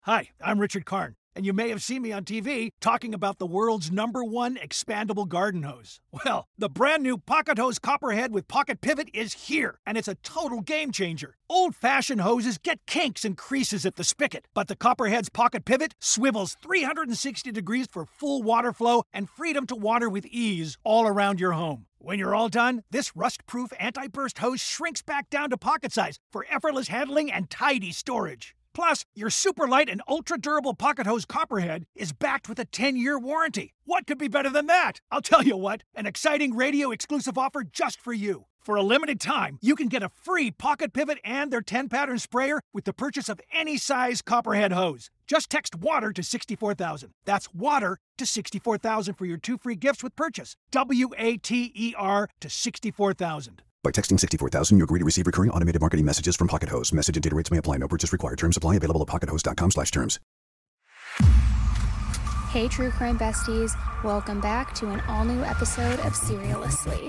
Hi, I'm Richard Karn, and you may have seen me on TV talking about the world's #1 expandable garden hose. Well, the brand new Pocket Hose Copperhead with Pocket Pivot is here, and it's a total game changer. Old-fashioned hoses get kinks and creases at the spigot, but the Copperhead's Pocket Pivot swivels 360 degrees for full water flow and freedom to water with ease all around your home. When you're all done, this rust-proof anti-burst hose shrinks back down to pocket size for effortless handling and tidy storage. Plus, your super light and ultra-durable Pocket Hose Copperhead is backed with a 10-year warranty. What could be better than that? I'll tell you what, an exciting radio-exclusive offer just for you. For a limited time, you can get a free Pocket Pivot and their 10-pattern sprayer with the purchase of any size Copperhead hose. Just text WATER to 64,000. That's WATER to 64,000 for your 2 free gifts with purchase. WATER to 64,000. By texting 64,000, you agree to receive recurring automated marketing messages from Pocket Hose. Message and data rates may apply. No purchase required. Terms apply. Available at pockethose.com/terms. Hey, True Crime Besties. Welcome back to an all-new episode of Serialously.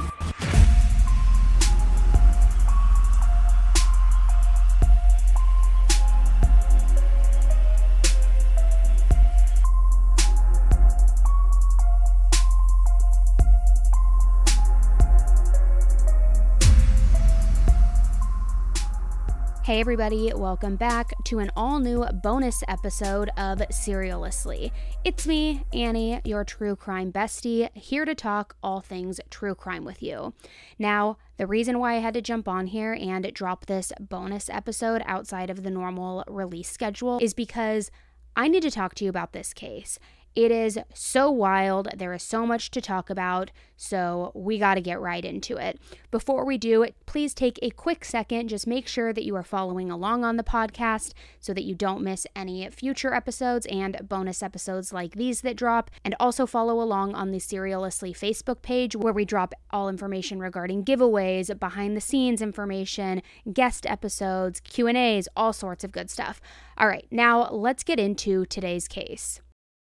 Hey everybody, welcome back to an all-new bonus episode of Serialously. It's me, Annie, your true crime bestie, here to talk all things true crime with you. Now, the reason why I had to jump on here and drop this bonus episode outside of the normal release schedule is because I need to talk to you about this case. It is so wild, there is so much to talk about, so we got to get right into it. Before we do, please take a quick second, just make sure that you are following along on the podcast so that you don't miss any future episodes and bonus episodes like these that drop, and also follow along on the Serialously Facebook page where we drop all information regarding giveaways, behind the scenes information, guest episodes, Q&As, all sorts of good stuff. All right, now let's get into today's case.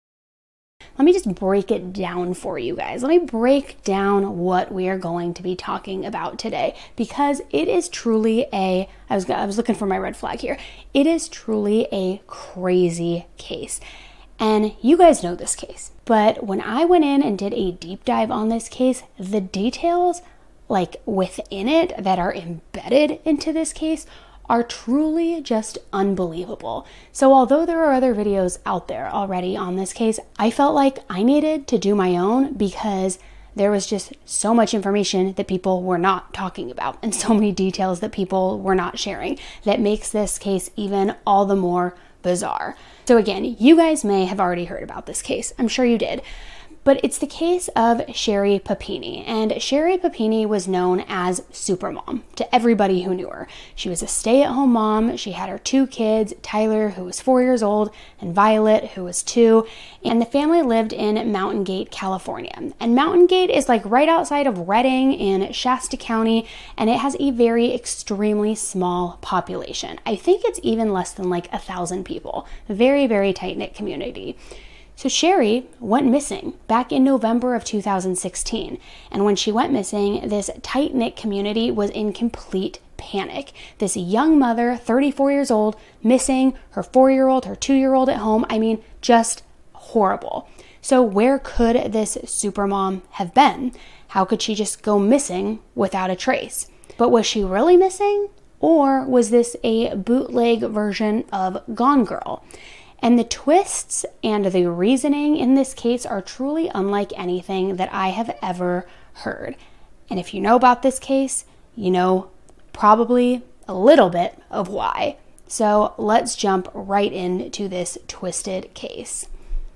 Let me just break it down for you guys. Let me break down what we are going to be talking about today, because it is truly I was looking for my red flag here. It is truly a crazy case. And you guys know this case. But when I went in and did a deep dive on this case, the details like within it that are embedded into this case are truly just unbelievable. So although there are other videos out there already on this case, I felt like I needed to do my own because there was just so much information that people were not talking about and so many details that people were not sharing that makes this case even all the more bizarre. So again, you guys may have already heard about this case. I'm sure you did. But it's the case of Sherry Papini, and Sherry Papini was known as Supermom to everybody who knew her. She was a stay-at-home mom. She had her 2 kids, Tyler, who was 4 years old, and Violet, who was 2, and the family lived in Mountain Gate, California. And Mountain Gate is like right outside of Redding in Shasta County, and it has a very extremely small population. I think it's even less than like 1,000 people. Very, very tight-knit community. So Sherry went missing back in November of 2016. And when she went missing, this tight-knit community was in complete panic. This young mother, 34 years old, missing, her 4-year-old, her 2-year-old at home. I mean, just horrible. So where could this supermom have been? How could she just go missing without a trace? But was she really missing? Or was this a bootleg version of Gone Girl? And the twists and the reasoning in this case are truly unlike anything that I have ever heard. And if you know about this case, you know probably a little bit of why. So let's jump right into this twisted case.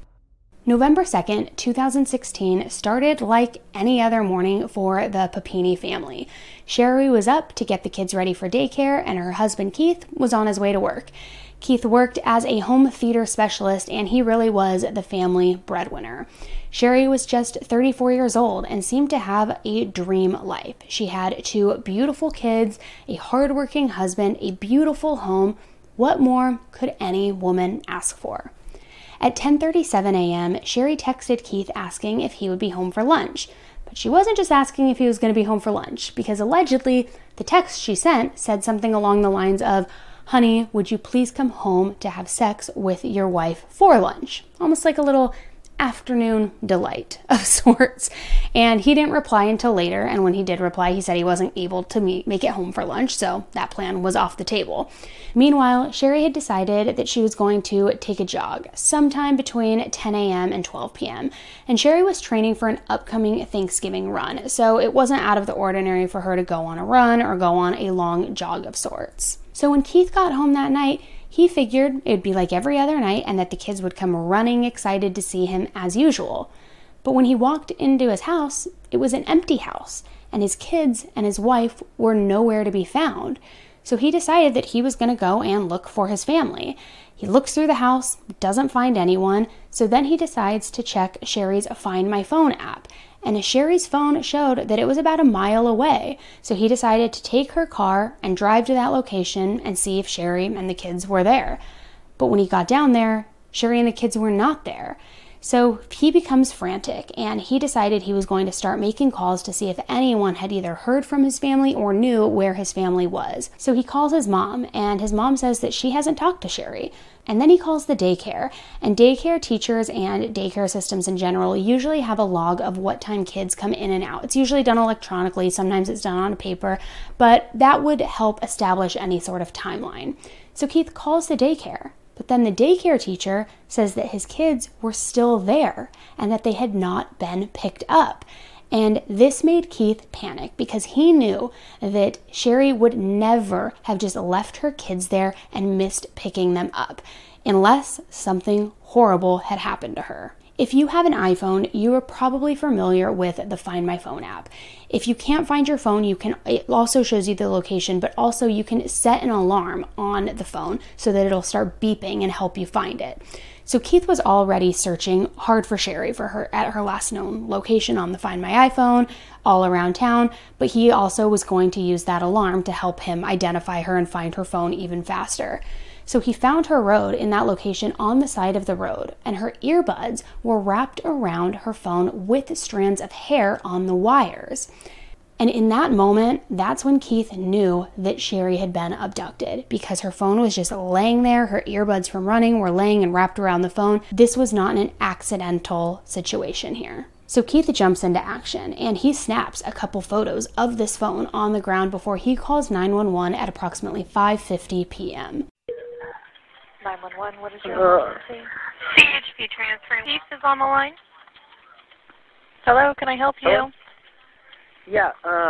November 2nd, 2016 started like any other morning for the Papini family. Sherry was up to get the kids ready for daycare, and her husband Keith was on his way to work. Keith worked as a home theater specialist, and he really was the family breadwinner. Sherry was just 34 years old and seemed to have a dream life. She had 2 beautiful kids, a hardworking husband, a beautiful home. What more could any woman ask for? At 10:37 a.m., Sherry texted Keith asking if he would be home for lunch. But she wasn't just asking if he was going to be home for lunch, because allegedly the text she sent said something along the lines of, honey, would you please come home to have sex with your wife for lunch? Almost like a little afternoon delight of sorts. And he didn't reply until later. And when he did reply, he said he wasn't able to make it home for lunch. So that plan was off the table. Meanwhile, Sherry had decided that she was going to take a jog sometime between 10 a.m. and 12 p.m. And Sherry was training for an upcoming Thanksgiving run. So it wasn't out of the ordinary for her to go on a run or go on a long jog of sorts. So when Keith got home that night, he figured it would be like every other night and that the kids would come running excited to see him as usual. But when he walked into his house, it was an empty house, and his kids and his wife were nowhere to be found. So he decided that he was going to go and look for his family. He looks through the house, doesn't find anyone, so then he decides to check Sherry's Find My Phone app. And Sherry's phone showed that it was about a mile away. So he decided to take her car and drive to that location and see if Sherry and the kids were there. But when he got down there, Sherry and the kids were not there. So he becomes frantic, and he decided he was going to start making calls to see if anyone had either heard from his family or knew where his family was. So he calls his mom, and his mom says that she hasn't talked to Sherry. And then he calls the daycare, and daycare teachers and daycare systems in general usually have a log of what time kids come in and out. It's usually done electronically, sometimes it's done on paper, but that would help establish any sort of timeline. So Keith calls the daycare, but then the daycare teacher says that his kids were still there and that they had not been picked up. And this made Keith panic because he knew that Sherry would never have just left her kids there and missed picking them up unless something horrible had happened to her. If you have an iPhone, you are probably familiar with the Find My Phone app. If you can't find your phone, it also shows you the location, but also you can set an alarm on the phone so that it'll start beeping and help you find it. So Keith was already searching hard for Sherry at her last known location on the Find My iPhone, all around town, but he also was going to use that alarm to help him identify her and find her phone even faster. So he found her road in that location on the side of the road, and her earbuds were wrapped around her phone with strands of hair on the wires. And in that moment, that's when Keith knew that Sherry had been abducted because her phone was just laying there. Her earbuds from running were laying and wrapped around the phone. This was not an accidental situation here. So Keith jumps into action and he snaps a couple photos of this phone on the ground before he calls 911 at approximately 5:50 p.m. 911, what is your emergency? CHP transfer. Keith is on the line. Hello, can I help you? Hello? Yeah,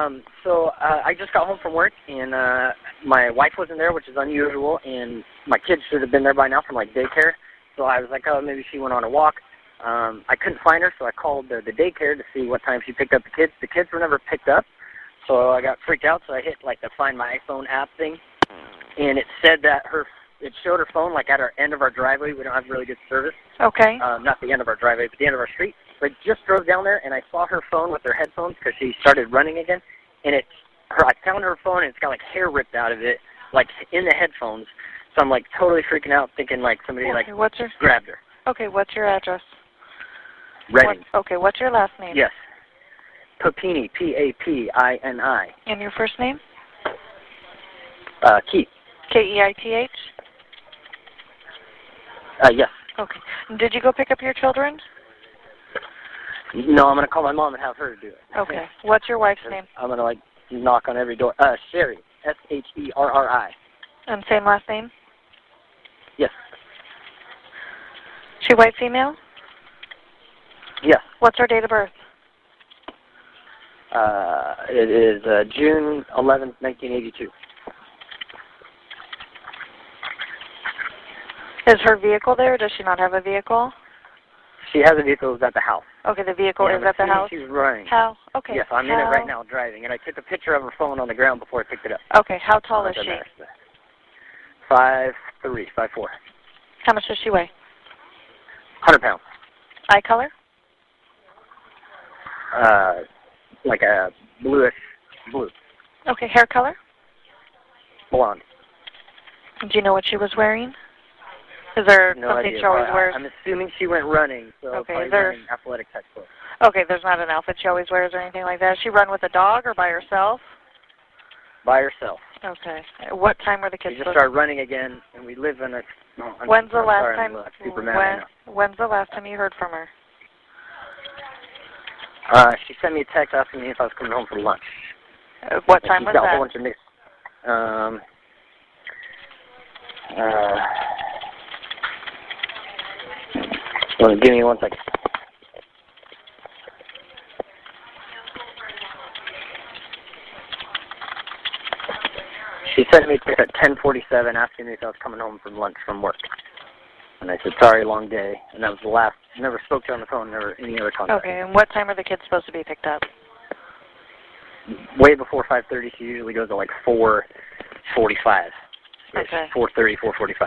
I just got home from work, and my wife wasn't there, which is unusual, and my kids should have been there by now from, daycare. So I was like, oh, maybe she went on a walk. I couldn't find her, so I called the daycare to see what time she picked up the kids. The kids were never picked up, so I got freaked out, so I hit, the Find My iPhone app thing, and it said that it showed her phone, at our end of our driveway. We don't have really good service. Okay. Not the end of our driveway, but the end of our street. So I just drove down there, and I saw her phone with her headphones because she started running again. And I found her phone, and it's got, hair ripped out of it, in the headphones. So I'm, totally freaking out, thinking, somebody, grabbed her. Okay, what's your address? Reading. What's your last name? Yes. Papini, P-A-P-I-N-I. And your first name? Keith. K-E-I-T-H? Yes. Okay. Did you go pick up your children? No, I'm going to call my mom and have her do it. Okay. What's your wife's name? I'm going to, knock on every door. Sherry. S-H-E-R-R-I. And same last name? Yes. She white, female? Yes. What's her date of birth? It is June 11th, 1982. Is her vehicle there, or does she not have a vehicle? She has a vehicle at the house. Okay, the vehicle is at the house? She's running. How? Okay. Yes, I'm in it right now driving, and I took a picture of her phone on the ground before I picked it up. Okay, how tall is she? 5'3", 5'4". How much does she weigh? 100 pounds. Eye color? Like a bluish blue. Okay, hair color? Blonde. Do you know what she was wearing? Is there no something idea, she always wears? I'm assuming she went running, so okay, probably wearing athletic type clothes. Okay, there's not an outfit she always wears or anything like that. Does she run with a dog or by herself? by herself. Okay. What time were the kids? She just started running again, and we live in a. No, when's the last time? When's the last time you heard from her? She sent me a text asking me if I was coming home for lunch. What time was that? She's got a whole bunch of mixed. Give me 1 second. She sent me a text at 10:47 asking me if I was coming home from lunch from work. And I said, sorry, long day. And that was the last. Never spoke to her on the phone, never any other contact. Okay, and what time are the kids supposed to be picked up? Way before 5:30. She usually goes at like 4:45. Okay. 4:30, 4:45.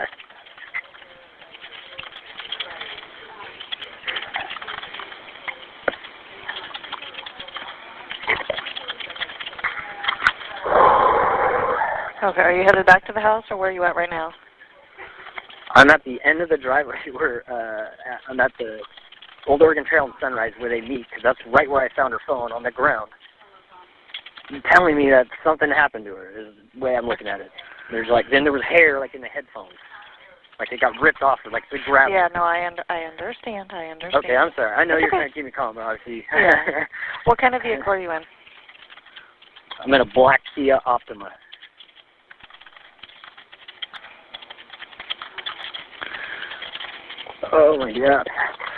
Okay, are you headed back to the house, or where are you at right now? I'm at the end of the driveway where I'm at the Old Oregon Trail and Sunrise where they meet, because that's right where I found her phone on the ground. Telling me that something happened to her is the way I'm looking at it. Then there was hair like in the headphones, like it got ripped off, or like the gravel. Yeah, no, I understand. Okay, I'm sorry. I know you're trying to keep me calm, but obviously. Yeah. What kind of vehicle are you in? I'm in a black Kia Optima. Oh my God.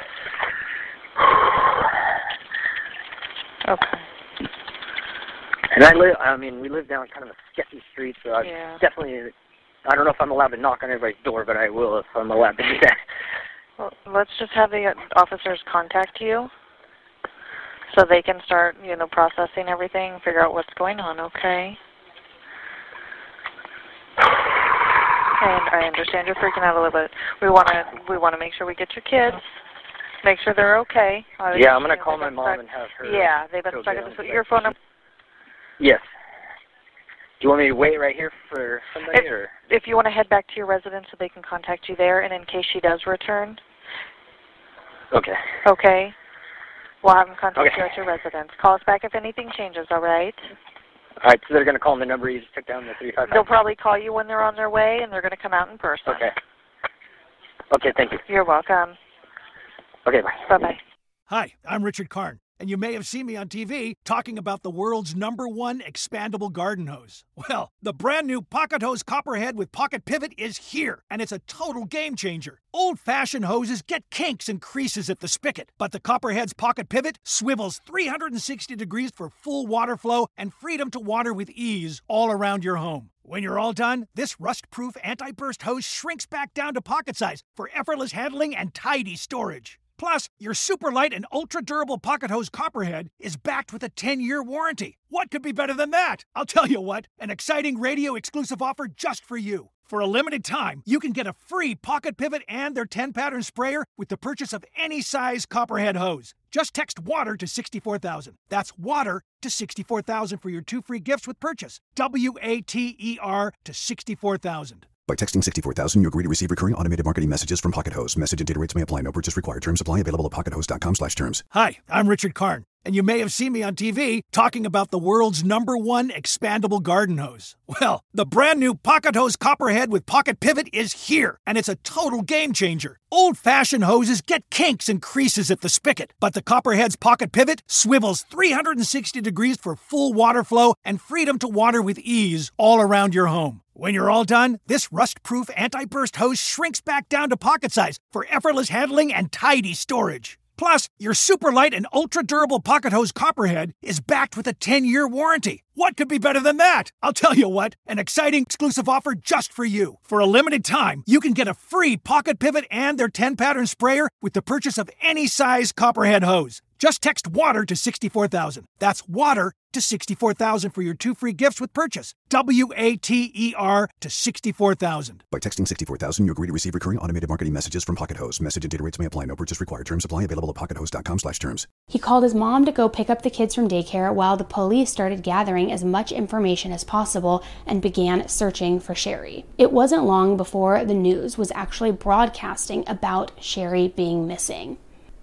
Okay. And we live down kind of a sketchy street, so I don't know if I'm allowed to knock on everybody's door, but I will if I'm allowed to do that. Well, let's just have the officers contact you so they can start, processing everything, figure out what's going on, okay? And I understand you're freaking out a little bit. We want to make sure we get your kids, make sure they're okay. Yeah, I'm going to call my mom and have her. Yeah, they've been stuck at this. Your phone number? Yes. Do you want me to wait right here for somebody? If you want to head back to your residence so they can contact you there, and in case she does return. Okay. Okay. We'll have them contact you at your residence. Call us back if anything changes, all right? All right, so they're going to call me the number you just took down, the 355? They'll probably call you when they're on their way, and they're going to come out in person. Okay. Okay, thank you. You're welcome. Okay, bye. Bye-bye. Hi, I'm Richard Karn, and you may have seen me on TV talking about the world's #1 expandable garden hose. Well, the brand new Pocket Hose Copperhead with Pocket Pivot is here, and it's a total game changer. Old-fashioned hoses get kinks and creases at the spigot, but the Copperhead's Pocket Pivot swivels 360 degrees for full water flow and freedom to water with ease all around your home. When you're all done, this rust-proof anti-burst hose shrinks back down to pocket size for effortless handling and tidy storage. Plus, your super light and ultra-durable Pocket Hose Copperhead is backed with a 10-year warranty. What could be better than that? I'll tell you what, an exciting radio-exclusive offer just for you. For a limited time, you can get a free Pocket Pivot and their 10-pattern sprayer with the purchase of any size Copperhead hose. Just text WATER to 64,000. That's WATER to 64,000 for your 2 free gifts with purchase. WATER to 64,000. By texting 64,000, you agree to receive recurring automated marketing messages from Pocket Hose. Message and data rates may apply. No purchase required. Terms apply. Available at pockethose.com/terms. Hi, I'm Richard Karn, and you may have seen me on TV talking about the world's #1 expandable garden hose. Well, the brand new Pocket Hose Copperhead with Pocket Pivot is here, and it's a total game changer. Old-fashioned hoses get kinks and creases at the spigot, but the Copperhead's Pocket Pivot swivels 360 degrees for full water flow and freedom to water with ease all around your home. When you're all done, this rust-proof anti-burst hose shrinks back down to pocket size for effortless handling and tidy storage. Plus, your super light and ultra-durable Pocket Hose Copperhead is backed with a 10-year warranty. What could be better than that? I'll tell you what, an exciting exclusive offer just for you. For a limited time, you can get a free Pocket Pivot and their 10-pattern sprayer with the purchase of any size Copperhead hose. Just text WATER to 64,000. That's WATER to 64,000 for your 2 free gifts with purchase. WATER to 64,000. By texting 64,000, you agree to receive recurring automated marketing messages from Pocket Hose. Message and data rates may apply. No purchase required. Terms apply. Available at pockethose.com/terms. He called his mom to go pick up the kids from daycare while the police started gathering as much information as possible and began searching for Sherry. It wasn't long before the news was actually broadcasting about Sherry being missing.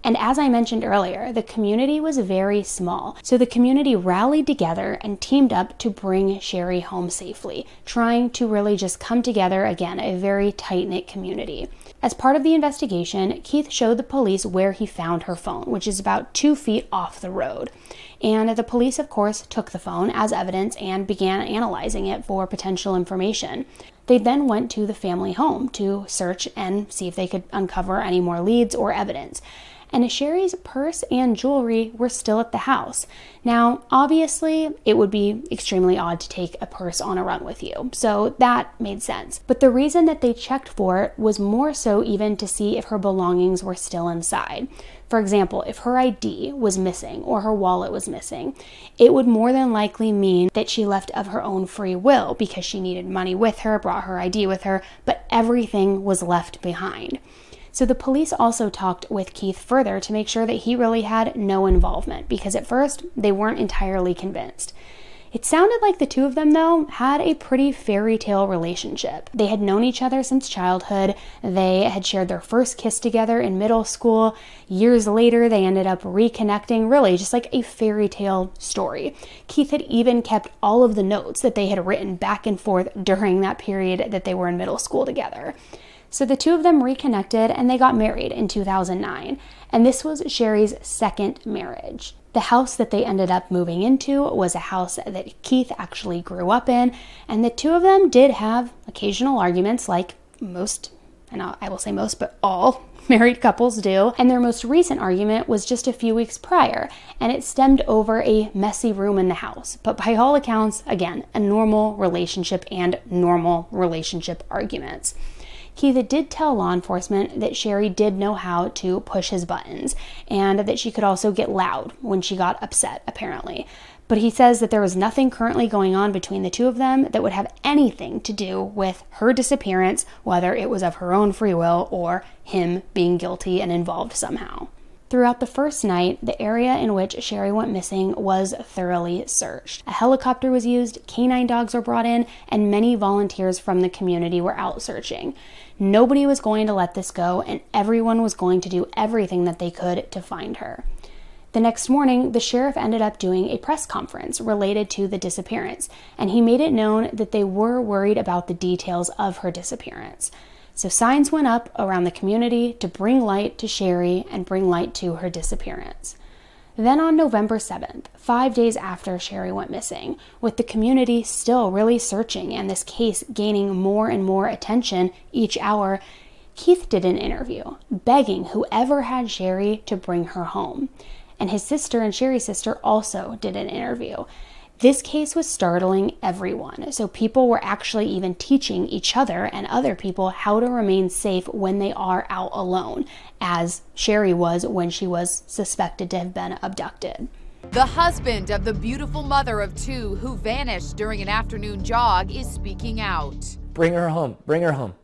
And as I mentioned earlier, the community was very small. So the community rallied together and teamed up to bring Sherry home safely, trying to really just come together again, a very tight-knit community. As part of the investigation, Keith showed the police where he found her phone, which is about 2 feet off the road. And the police, of course, took the phone as evidence and began analyzing it for potential information. They then went to the family home to search and see if they could uncover any more leads or evidence. And Sherry's purse and jewelry were still at the house. Now, obviously, it would be extremely odd to take a purse on a run with you, so that made sense. But the reason that they checked for it was more so even to see if her belongings were still inside. For example, if her ID was missing or her wallet was missing, it would more than likely mean that she left of her own free will because she needed money with her, brought her ID with her, but everything was left behind. So the police also talked with Keith further to make sure that he really had no involvement, because at first they weren't entirely convinced. It sounded like the two of them, though, had a pretty fairy tale relationship. They had known each other since childhood. They had shared their first kiss together in middle school. Years later, they ended up reconnecting, really just like a fairy tale story. Keith had even kept all of the notes that they had written back and forth during that period that they were in middle school together. So the two of them reconnected and they got married in 2009. And this was Sherry's second marriage. The house that they ended up moving into was a house that Keith actually grew up in, and the two of them did have occasional arguments like most, and I will say most, but all married couples do. And their most recent argument was just a few weeks prior, and it stemmed over a messy room in the house. But by all accounts, again, a normal relationship and normal relationship arguments. Keith did tell law enforcement that Sherry did know how to push his buttons and that she could also get loud when she got upset, apparently. But he says that there was nothing currently going on between the two of them that would have anything to do with her disappearance, whether it was of her own free will or him being guilty and involved somehow. Throughout the first night, the area in which Sherry went missing was thoroughly searched. A helicopter was used, canine dogs were brought in, and many volunteers from the community were out searching. Nobody was going to let this go, and everyone was going to do everything that they could to find her. The next morning, the sheriff ended up doing a press conference related to the disappearance, and he made it known that they were worried about the details of her disappearance. So signs went up around the community to bring light to Sherry and bring light to her disappearance. Then on November 7th, 5 days after Sherry went missing, with the community still really searching and this case gaining more and more attention each hour, Keith did an interview, begging whoever had Sherry to bring her home. And his sister and Sherry's sister also did an interview. This case was startling everyone, so people were actually even teaching each other and other people how to remain safe when they are out alone, as Sherry was when she was suspected to have been abducted. The husband of the beautiful mother of two who vanished during an afternoon jog is speaking out. Bring her home. Bring her home.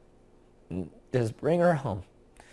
Just bring her home.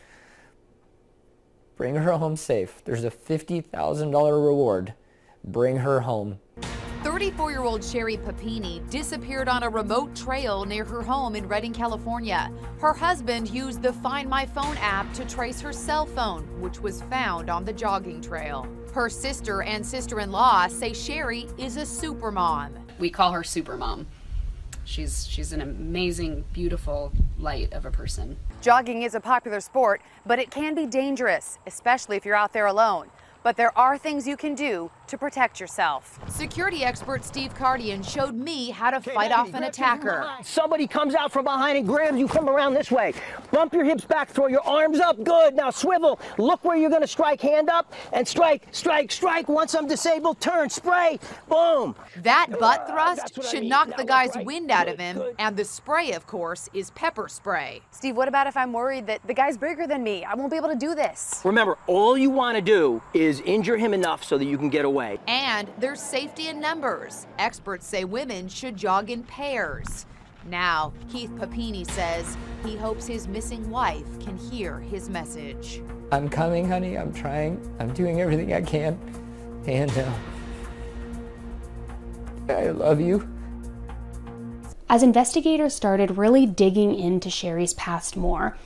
Bring her home safe. There's a $50,000 reward. Bring her home. 34-year-old Sherry Papini disappeared on a remote trail near her home in Redding, California. Her husband used the Find My Phone app to trace her cell phone, which was found on the jogging trail. Her sister and sister-in-law say Sherry is a supermom. We call her Supermom. She's an amazing, beautiful light of a person. Jogging is a popular sport, but it can be dangerous, especially if you're out there alone. But there are things you can do to protect yourself. Security expert Steve Cardian showed me how to fight off an attacker. Somebody comes out from behind and grabs you from around this way. Bump your hips back, throw your arms up. Good. Now swivel. Look where you're going to strike. Hand up and strike, strike, strike. Once I'm disabled, turn, spray. Boom. That butt thrust should knock the guy's wind out of him. And the spray, of course, is pepper spray. Steve, what about if I'm worried that the guy's bigger than me? I won't be able to do this. Remember, all you want to do is injure him enough so that you can get away. And there's safety in numbers. Experts say women should jog in pairs. Now, Keith Papini says he hopes his missing wife can hear his message. I'm coming, honey. I'm trying. I'm doing everything I can. And I love you. As investigators started really digging into Sherry's past more,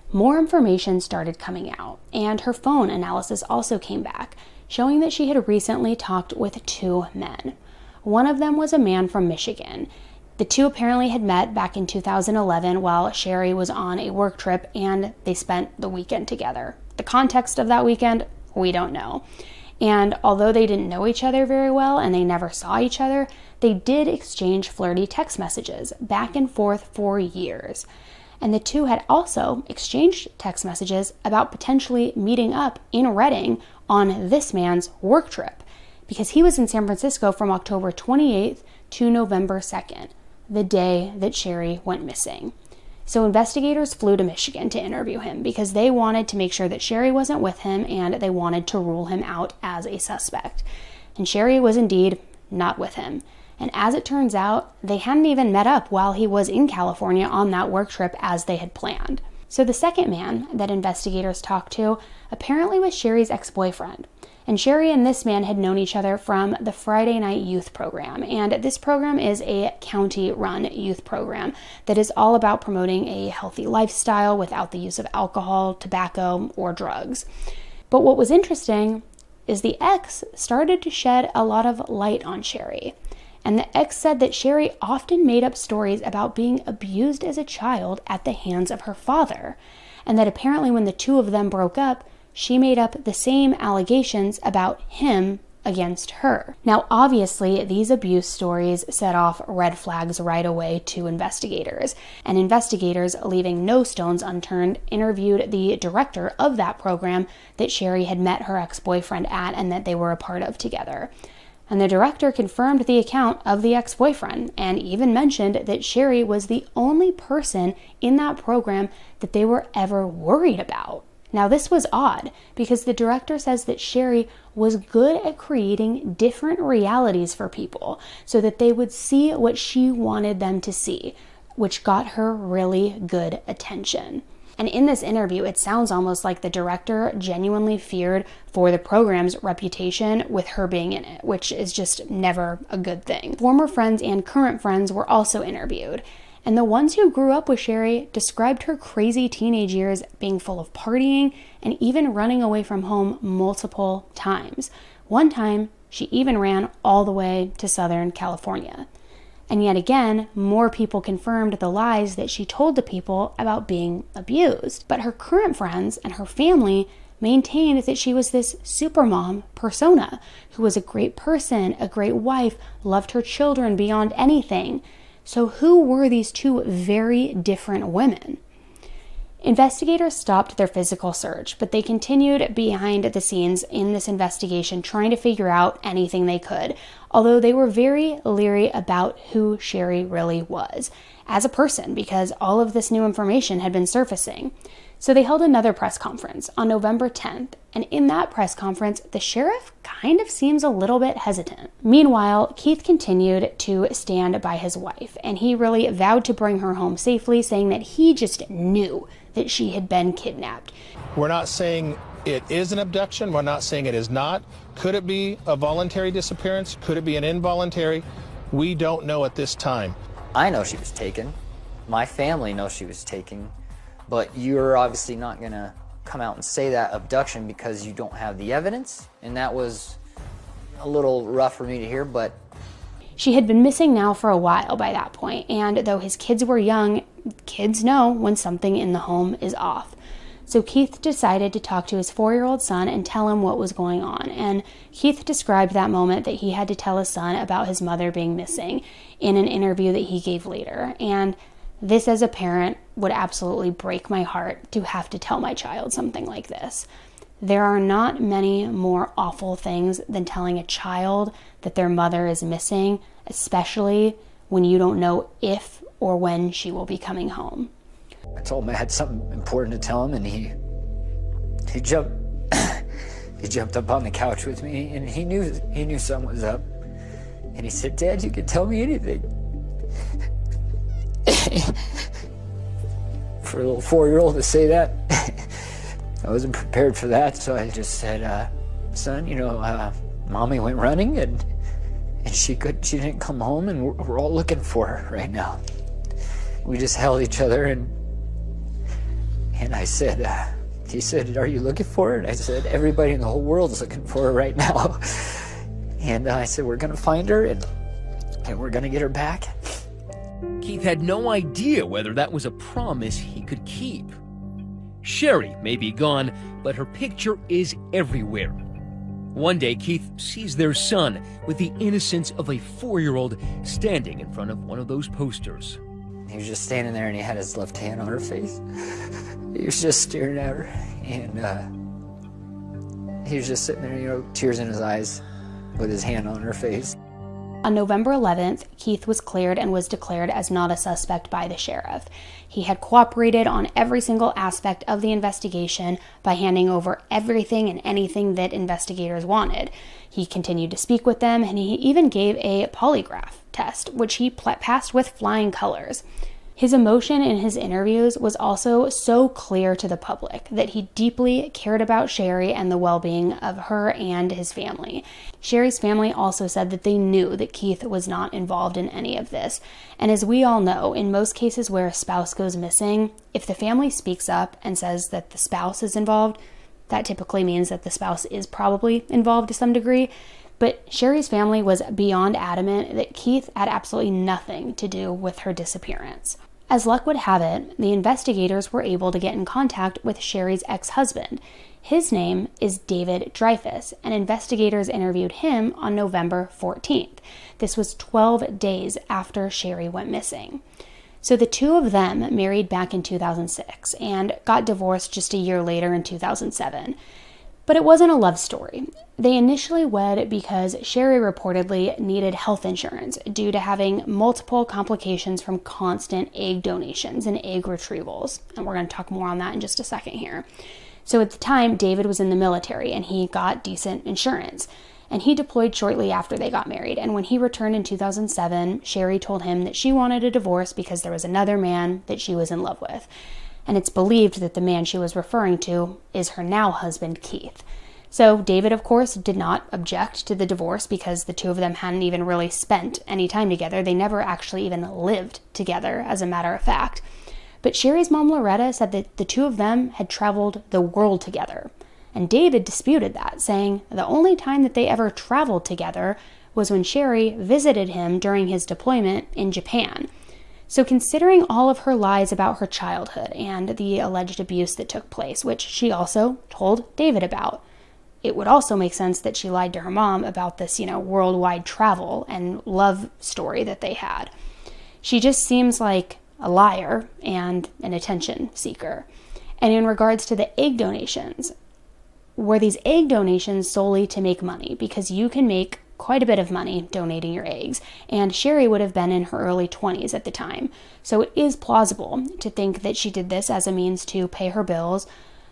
more information started coming out, and her phone analysis also came back, showing that she had recently talked with 2 men. One of them was a man from Michigan. The 2 apparently had met back in 2011 while Sherry was on a work trip, and they spent the weekend together. The context of that weekend, we don't know. And although they didn't know each other very well and they never saw each other, they did exchange flirty text messages back and forth for years. And the 2 had also exchanged text messages about potentially meeting up in Redding on this man's work trip, because he was in San Francisco from October 28th to November 2nd, the day that Sherry went missing. So investigators flew to Michigan to interview him because they wanted to make sure that Sherry wasn't with him, and they wanted to rule him out as a suspect. And Sherry was indeed not with him. And as it turns out, they hadn't even met up while he was in California on that work trip as they had planned. So the second man that investigators talked to apparently was Sherry's ex-boyfriend. And Sherry and this man had known each other from the Friday Night Youth Program. And this program is a county-run youth program that is all about promoting a healthy lifestyle without the use of alcohol, tobacco, or drugs. But what was interesting is the ex started to shed a lot of light on Sherry. And the ex said that Sherry often made up stories about being abused as a child at the hands of her father, and that apparently when the 2 of them broke up, she made up the same allegations about him against her. Now, obviously, these abuse stories set off red flags right away to investigators, and investigators, leaving no stones unturned, interviewed the director of that program that Sherry had met her ex-boyfriend at and that they were a part of together. And the director confirmed the account of the ex-boyfriend and even mentioned that Sherry was the only person in that program that they were ever worried about. Now, this was odd because the director says that Sherry was good at creating different realities for people so that they would see what she wanted them to see, which got her really good attention. And in this interview, it sounds almost like the director genuinely feared for the program's reputation with her being in it, which is just never a good thing. Former friends and current friends were also interviewed. And the ones who grew up with Sherry described her crazy teenage years being full of partying and even running away from home multiple times. One time, she even ran all the way to Southern California. And yet again, more people confirmed the lies that she told to people about being abused. But her current friends and her family maintained that she was this supermom persona who was a great person, a great wife, loved her children beyond anything. So who were these 2 very different women? Investigators stopped their physical search, but they continued behind the scenes in this investigation trying to figure out anything they could, although they were very leery about who Sherry really was as a person because all of this new information had been surfacing. So they held another press conference on November 10th, and in that press conference, the sheriff kind of seems a little bit hesitant. Meanwhile, Keith continued to stand by his wife, and he really vowed to bring her home safely, saying that he just knew that she had been kidnapped. We're not saying it is an abduction. We're not saying it is not. Could it be a voluntary disappearance? Could it be an involuntary? We don't know at this time. I know she was taken. My family knows she was taken. But you're obviously not going to come out and say that abduction because you don't have the evidence. And that was a little rough for me to hear, but... She had been missing now for a while by that point, and though his kids were young, kids know when something in the home is off. So Keith decided to talk to his 4-year-old son and tell him what was going on. And Keith described that moment that he had to tell his son about his mother being missing in an interview that he gave later. And this, as a parent, would absolutely break my heart to have to tell my child something like this. There are not many more awful things than telling a child that their mother is missing, especially when you don't know if or when she will be coming home. I told him I had something important to tell him, and he jumped he jumped up on the couch with me, and he knew something was up. And he said, "Dad, you can tell me anything." For a little 4-year-old to say that, I wasn't prepared for that, so I just said, "Son, Mommy went running, and she didn't come home, and we're all looking for her right now." We just held each other, and And I said, he said, "Are you looking for her?" And I said, "Everybody in the whole world is looking for her right now." And I said, "We're going to find her and we're going to get her back." Keith had no idea whether that was a promise he could keep. Sherry may be gone, but her picture is everywhere. One day, Keith sees their son with the innocence of a 4-year-old standing in front of one of those posters. He was just standing there and he had his left hand on her face. He was just staring at her, and he was just sitting there, tears in his eyes with his hand on her face. On November 11th, Keith was cleared and was declared as not a suspect by the sheriff. He had cooperated on every single aspect of the investigation by handing over everything and anything that investigators wanted. He continued to speak with them, and he even gave a polygraph test, which he passed with flying colors. His emotion in his interviews was also so clear to the public that he deeply cared about Sherry and the well-being of her and his family. Sherry's family also said that they knew that Keith was not involved in any of this. And as we all know, in most cases where a spouse goes missing, if the family speaks up and says that the spouse is involved, that typically means that the spouse is probably involved to some degree. But Sherry's family was beyond adamant that Keith had absolutely nothing to do with her disappearance. As luck would have it, the investigators were able to get in contact with Sherry's ex-husband. His name is David Dreyfus, and investigators interviewed him on November 14th. This was 12 days after Sherry went missing. So the two of them married back in 2006 and got divorced just a year later in 2007. But it wasn't a love story. They initially wed because Sherry reportedly needed health insurance due to having multiple complications from constant egg donations and egg retrievals. And we're going to talk more on that in just a second here. So at the time, David was in the military and he got decent insurance. And he deployed shortly after they got married. And when he returned in 2007, Sherry told him that she wanted a divorce because there was another man that she was in love with. And it's believed that the man she was referring to is her now husband, Keith. So David, of course, did not object to the divorce because the two of them hadn't even really spent any time together. They never actually even lived together, as a matter of fact. But Sherry's mom, Loretta, said that the two of them had traveled the world together. And David disputed that, saying the only time that they ever traveled together was when Sherry visited him during his deployment in Japan. So considering all of her lies about her childhood and the alleged abuse that took place, which she also told David about, it would also make sense that she lied to her mom about this, worldwide travel and love story that they had. She just seems like a liar and an attention seeker. And in regards to the egg donations, were these egg donations solely to make money? Because you can make quite a bit of money donating your eggs, and Sherry would have been in her early 20s at the time. So it is plausible to think that she did this as a means to pay her bills,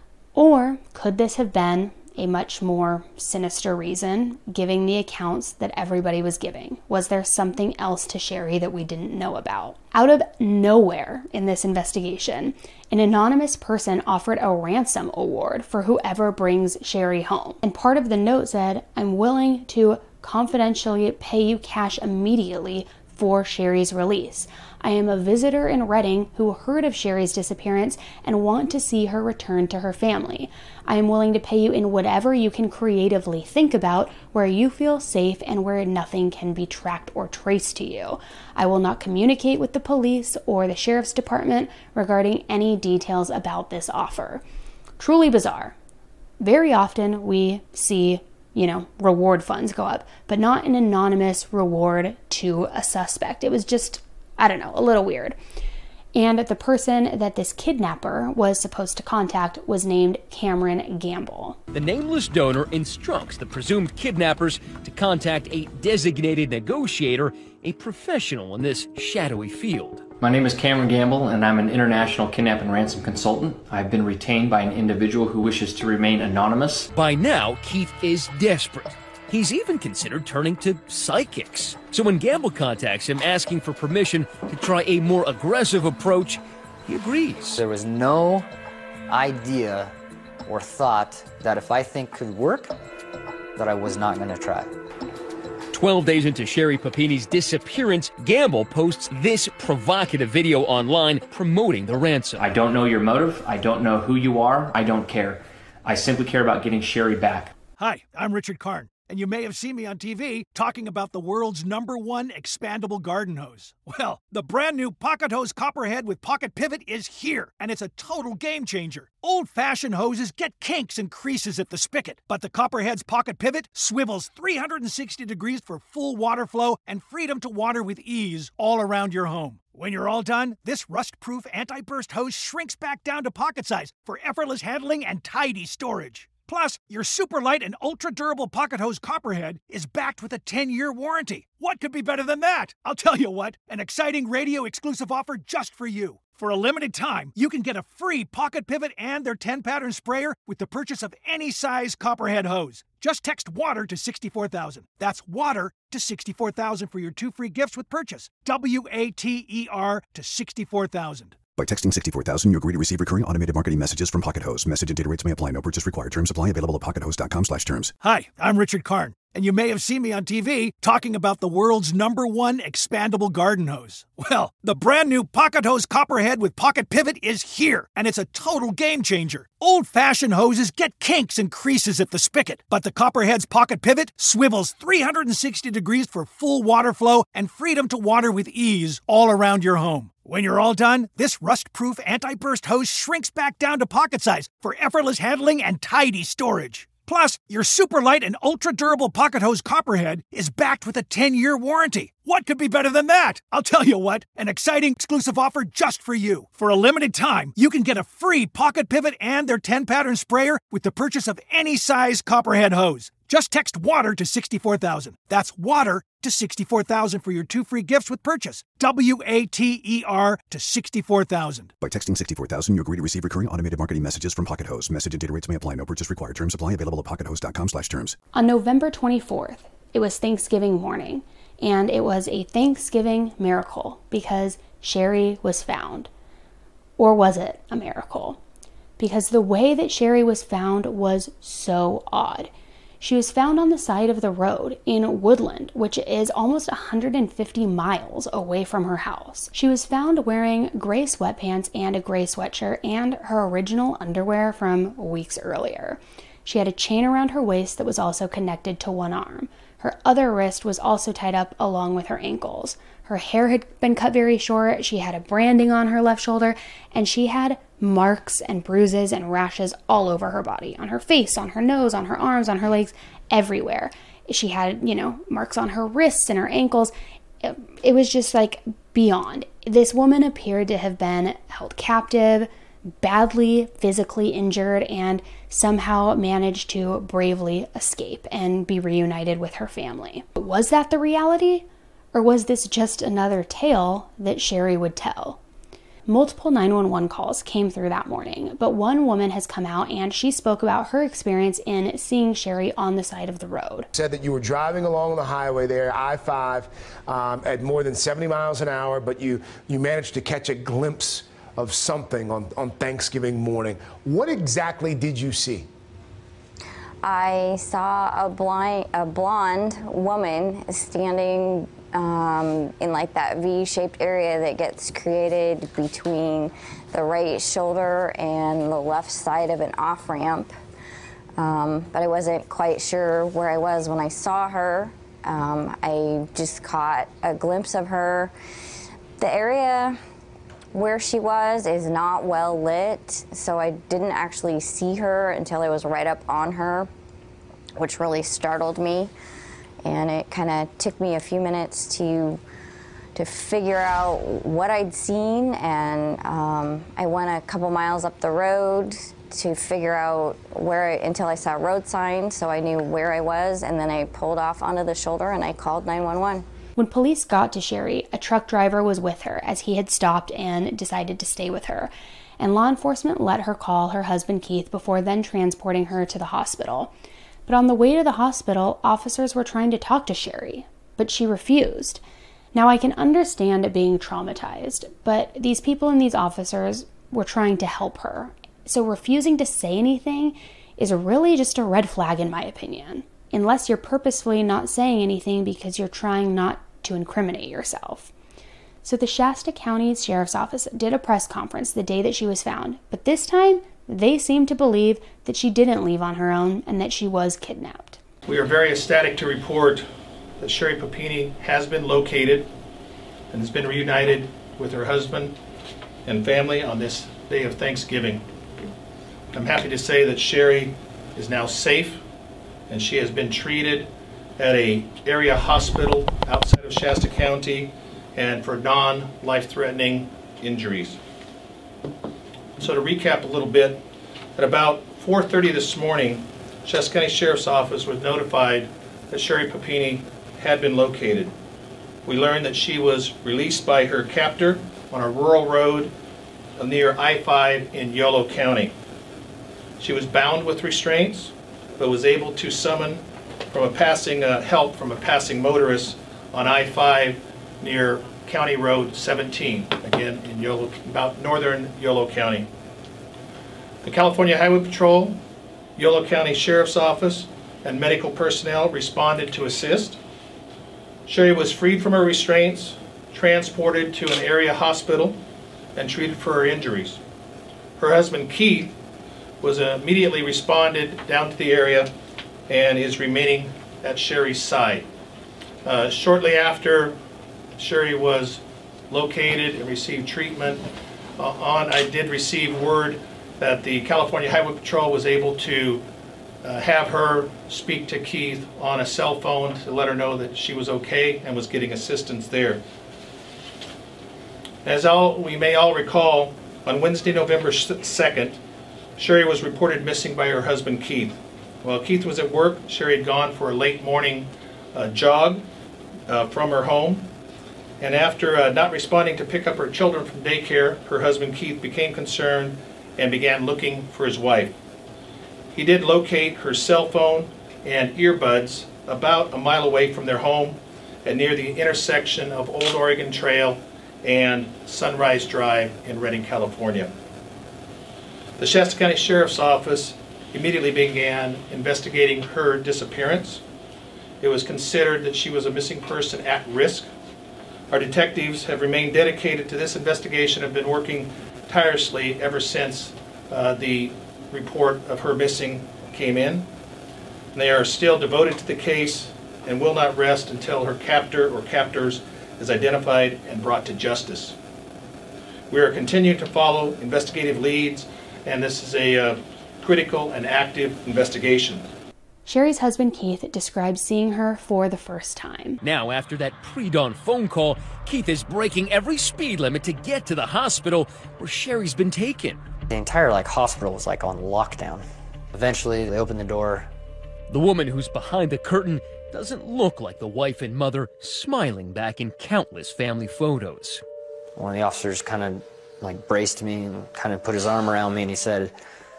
or could this have been a much more sinister reason, giving the accounts that everybody was giving? Was there something else to Sherry that we didn't know about? Out of nowhere in this investigation, an anonymous person offered a ransom award for whoever brings Sherry home. And part of the note said, "I'm willing to confidentially pay you cash immediately for Sherry's release. I am a visitor in Redding who heard of Sherry's disappearance and want to see her return to her family. I am willing to pay you in whatever you can creatively think about where you feel safe and where nothing can be tracked or traced to you. I will not communicate with the police or the sheriff's department regarding any details about this offer." Truly bizarre. Very often we see reward funds go up, but not an anonymous reward to a suspect. It was just, a little weird. And the person that this kidnapper was supposed to contact was named Cameron Gamble. The nameless donor instructs the presumed kidnappers to contact a designated negotiator, a professional in this shadowy field. My name is Cameron Gamble, and I'm an international kidnap and ransom consultant. I've been retained by an individual who wishes to remain anonymous. By now, Keith is desperate. He's even considered turning to psychics. So when Gamble contacts him asking for permission to try a more aggressive approach, he agrees. There was no idea or thought that if I think could work, that I was not going to try. 12 days into Sherry Papini's disappearance, Gamble posts this provocative video online promoting the ransom. I don't know your motive. I don't know who you are. I don't care. I simply care about getting Sherry back. Hi, I'm Richard Karn, and you may have seen me on TV talking about the world's #1 expandable garden hose. Well, the brand new Pocket Hose Copperhead with Pocket Pivot is here, and it's a total game changer. Old-fashioned hoses get kinks and creases at the spigot, but the Copperhead's Pocket Pivot swivels 360 degrees for full water flow and freedom to water with ease all around your home. When you're all done, this rust-proof anti-burst hose shrinks back down to pocket size for effortless handling and tidy storage. Plus, your super light and ultra-durable Pocket Hose Copperhead is backed with a 10-year warranty. What could be better than that? I'll tell you what, an exciting radio-exclusive offer just for you. For a limited time, you can get a free Pocket Pivot and their 10-pattern sprayer with the purchase of any size Copperhead hose. Just text WATER to 64,000. That's WATER to 64,000 for your 2 free gifts with purchase. WATER to 64,000. By texting 64,000, you agree to receive recurring automated marketing messages from Pocket Hose. Message and data rates may apply. No purchase required. Terms apply. Available at pockethose.com/terms. Hi, I'm Richard Karn, and you may have seen me on TV talking about the world's #1 expandable garden hose. Well, the brand new Pocket Hose Copperhead with Pocket Pivot is here, and it's a total game changer. Old-fashioned hoses get kinks and creases at the spigot, but the Copperhead's Pocket Pivot swivels 360 degrees for full water flow and freedom to water with ease all around your home. When you're all done, this rust-proof anti-burst hose shrinks back down to pocket size for effortless handling and tidy storage. Plus, your super light and ultra-durable Pocket Hose Copperhead is backed with a 10-year warranty. What could be better than that? I'll tell you what, an exciting exclusive offer just for you. For a limited time, you can get a free Pocket Pivot and their 10-pattern sprayer with the purchase of any size Copperhead hose. Just text WATER to 64,000. That's WATER to 64,000 for your 2 free gifts with purchase. WATER to 64,000. By texting 64,000, you agree to receive recurring automated marketing messages from Pocket Hose. Message and data rates may apply. No purchase required. Terms apply. Available at pockethose.com/terms. On November 24th, it was Thanksgiving morning, and it was a Thanksgiving miracle because Sherry was found. Or was it a miracle? Because the way that Sherry was found was so odd. She was found on the side of the road in Woodland, which is almost 150 miles away from her house. She was found wearing gray sweatpants and a gray sweatshirt and her original underwear from weeks earlier. She had a chain around her waist that was also connected to one arm. Her other wrist was also tied up along with her ankles. Her hair had been cut very short, she had a branding on her left shoulder, and she had marks and bruises and rashes all over her body, on her face, on her nose, on her arms, on her legs, everywhere. She had, marks on her wrists and her ankles. It was just like beyond. This woman appeared to have been held captive, badly physically injured, and somehow managed to bravely escape and be reunited with her family. Was that the reality? Or was this just another tale that Sherry would tell? Multiple 911 calls came through that morning, but one woman has come out and she spoke about her experience in seeing Sherry on the side of the road. Said that you were driving along the highway there, I-5, at more than 70 miles an hour, but you managed to catch a glimpse of something on Thanksgiving morning. What exactly did you see? I saw a blonde woman standing in like that V-shaped area that gets created between the right shoulder and the left side of an off-ramp. But I wasn't quite sure where I was when I saw her. I just caught a glimpse of her. The area where she was is not well lit, so I didn't actually see her until I was right up on her, which really startled me. And it kind of took me a few minutes to figure out what I'd seen, and I went a couple miles up the road to figure out until I saw road signs, so I knew where I was, and then I pulled off onto the shoulder and I called 911. When police got to Sherry, a truck driver was with her as he had stopped and decided to stay with her, and law enforcement let her call her husband Keith before then transporting her to the hospital. But on the way to the hospital, officers were trying to talk to Sherry, but she refused. Now, I can understand being traumatized, but these people and these officers were trying to help her. So refusing to say anything is really just a red flag in my opinion. unless you're purposefully not saying anything because you're trying not to incriminate yourself. So the Shasta County Sheriff's Office did a press conference the day that she was found, but this time they seemed to believe that she didn't leave on her own and that she was kidnapped. We are very ecstatic to report that Sherry Papini has been located and has been reunited with her husband and family on this day of Thanksgiving. I'm happy to say that Sherry is now safe and she has been treated at an area hospital outside of Shasta County and for non-life-threatening injuries. So to recap a little bit, at about 4:30 this morning, Shasta County Sheriff's Office was notified that Sherry Papini had been located. We learned that she was released by her captor on a rural road near I-5 in Yolo County. She was bound with restraints, but was able to summon from a passing help from a passing motorist on I-5 near County Road 17, again in Yolo, about northern Yolo County. The California Highway Patrol, Yolo County Sheriff's Office, and medical personnel responded to assist. Sherry was freed from her restraints, transported to an area hospital, and treated for her injuries. Her husband Keith was immediately responded down to the area and is remaining at Sherry's side. Shortly after Sherry was located and received treatment, I did receive word that the California Highway Patrol was able to have her speak to Keith on a cell phone to let her know that she was okay and was getting assistance there. As we may all recall, on Wednesday, November 2nd, Sherry was reported missing by her husband Keith. While Keith was at work, Sherry had gone for a late morning jog from her home. And after not responding to pick up her children from daycare, her husband Keith became concerned and began looking for his wife. He did locate her cell phone and earbuds about a mile away from their home and near the intersection of Old Oregon Trail and Sunrise Drive in Redding, California. The Shasta County Sheriff's Office immediately began investigating her disappearance. It was considered that she was a missing person at risk. Our detectives have remained dedicated to this investigation and have been working tirelessly ever since the report of her missing came in. And they are still devoted to the case and will not rest until her captor or captors is identified and brought to justice. We are continuing to follow investigative leads, and this is a critical and active investigation. Sherry's husband Keith describes seeing her for the first time. Now, after that pre-dawn phone call, Keith is breaking every speed limit to get to the hospital where Sherry's been taken. The entire hospital was on lockdown. Eventually, they opened the door. The woman who's behind the curtain doesn't look like the wife and mother smiling back in countless family photos. One of the officers kind of braced me and kind of put his arm around me and he said,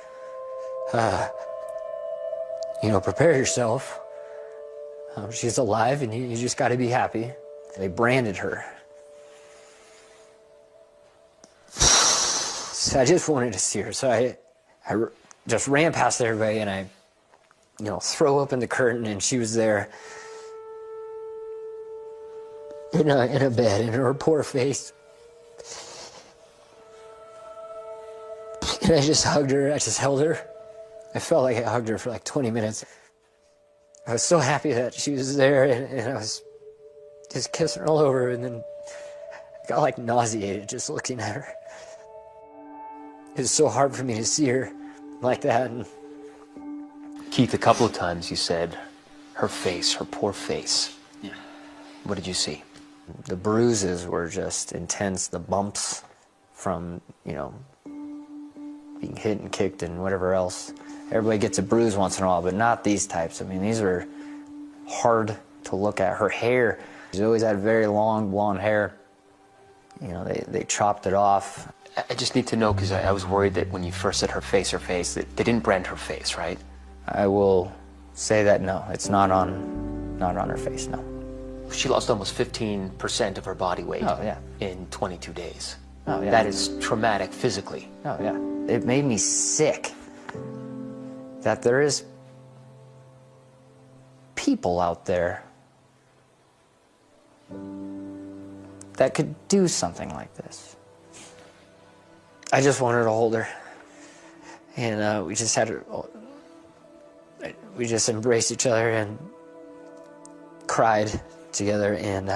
prepare yourself. She's alive and you just got to be happy. They branded her. So I just wanted to see her. So I just ran past everybody and I, throw open the curtain and she was there in a bed in her poor face. And I just hugged her. I just held her. I felt like I hugged her for 20 minutes. I was so happy that she was there, and I was just kissing her all over, and then I got nauseated just looking at her. It was so hard for me to see her like that. And Keith, a couple of times you said her face, her poor face. Yeah. What did you see? The bruises were just intense. The bumps from, being hit and kicked and whatever else. Everybody gets a bruise once in a while, but not these types. I mean, these are hard to look at. Her hair, she's always had very long blonde hair. They chopped it off. I just need to know, because I was worried that when you first said her face, that they didn't brand her face, right? I will say that no, it's not on her face, no. She lost almost 15% of her body weight in 22 days. Oh, yeah. That is traumatic physically. Oh, yeah. It made me sick that there is people out there that could do something like this. I just wanted to hold her, and we just embraced each other and cried together, and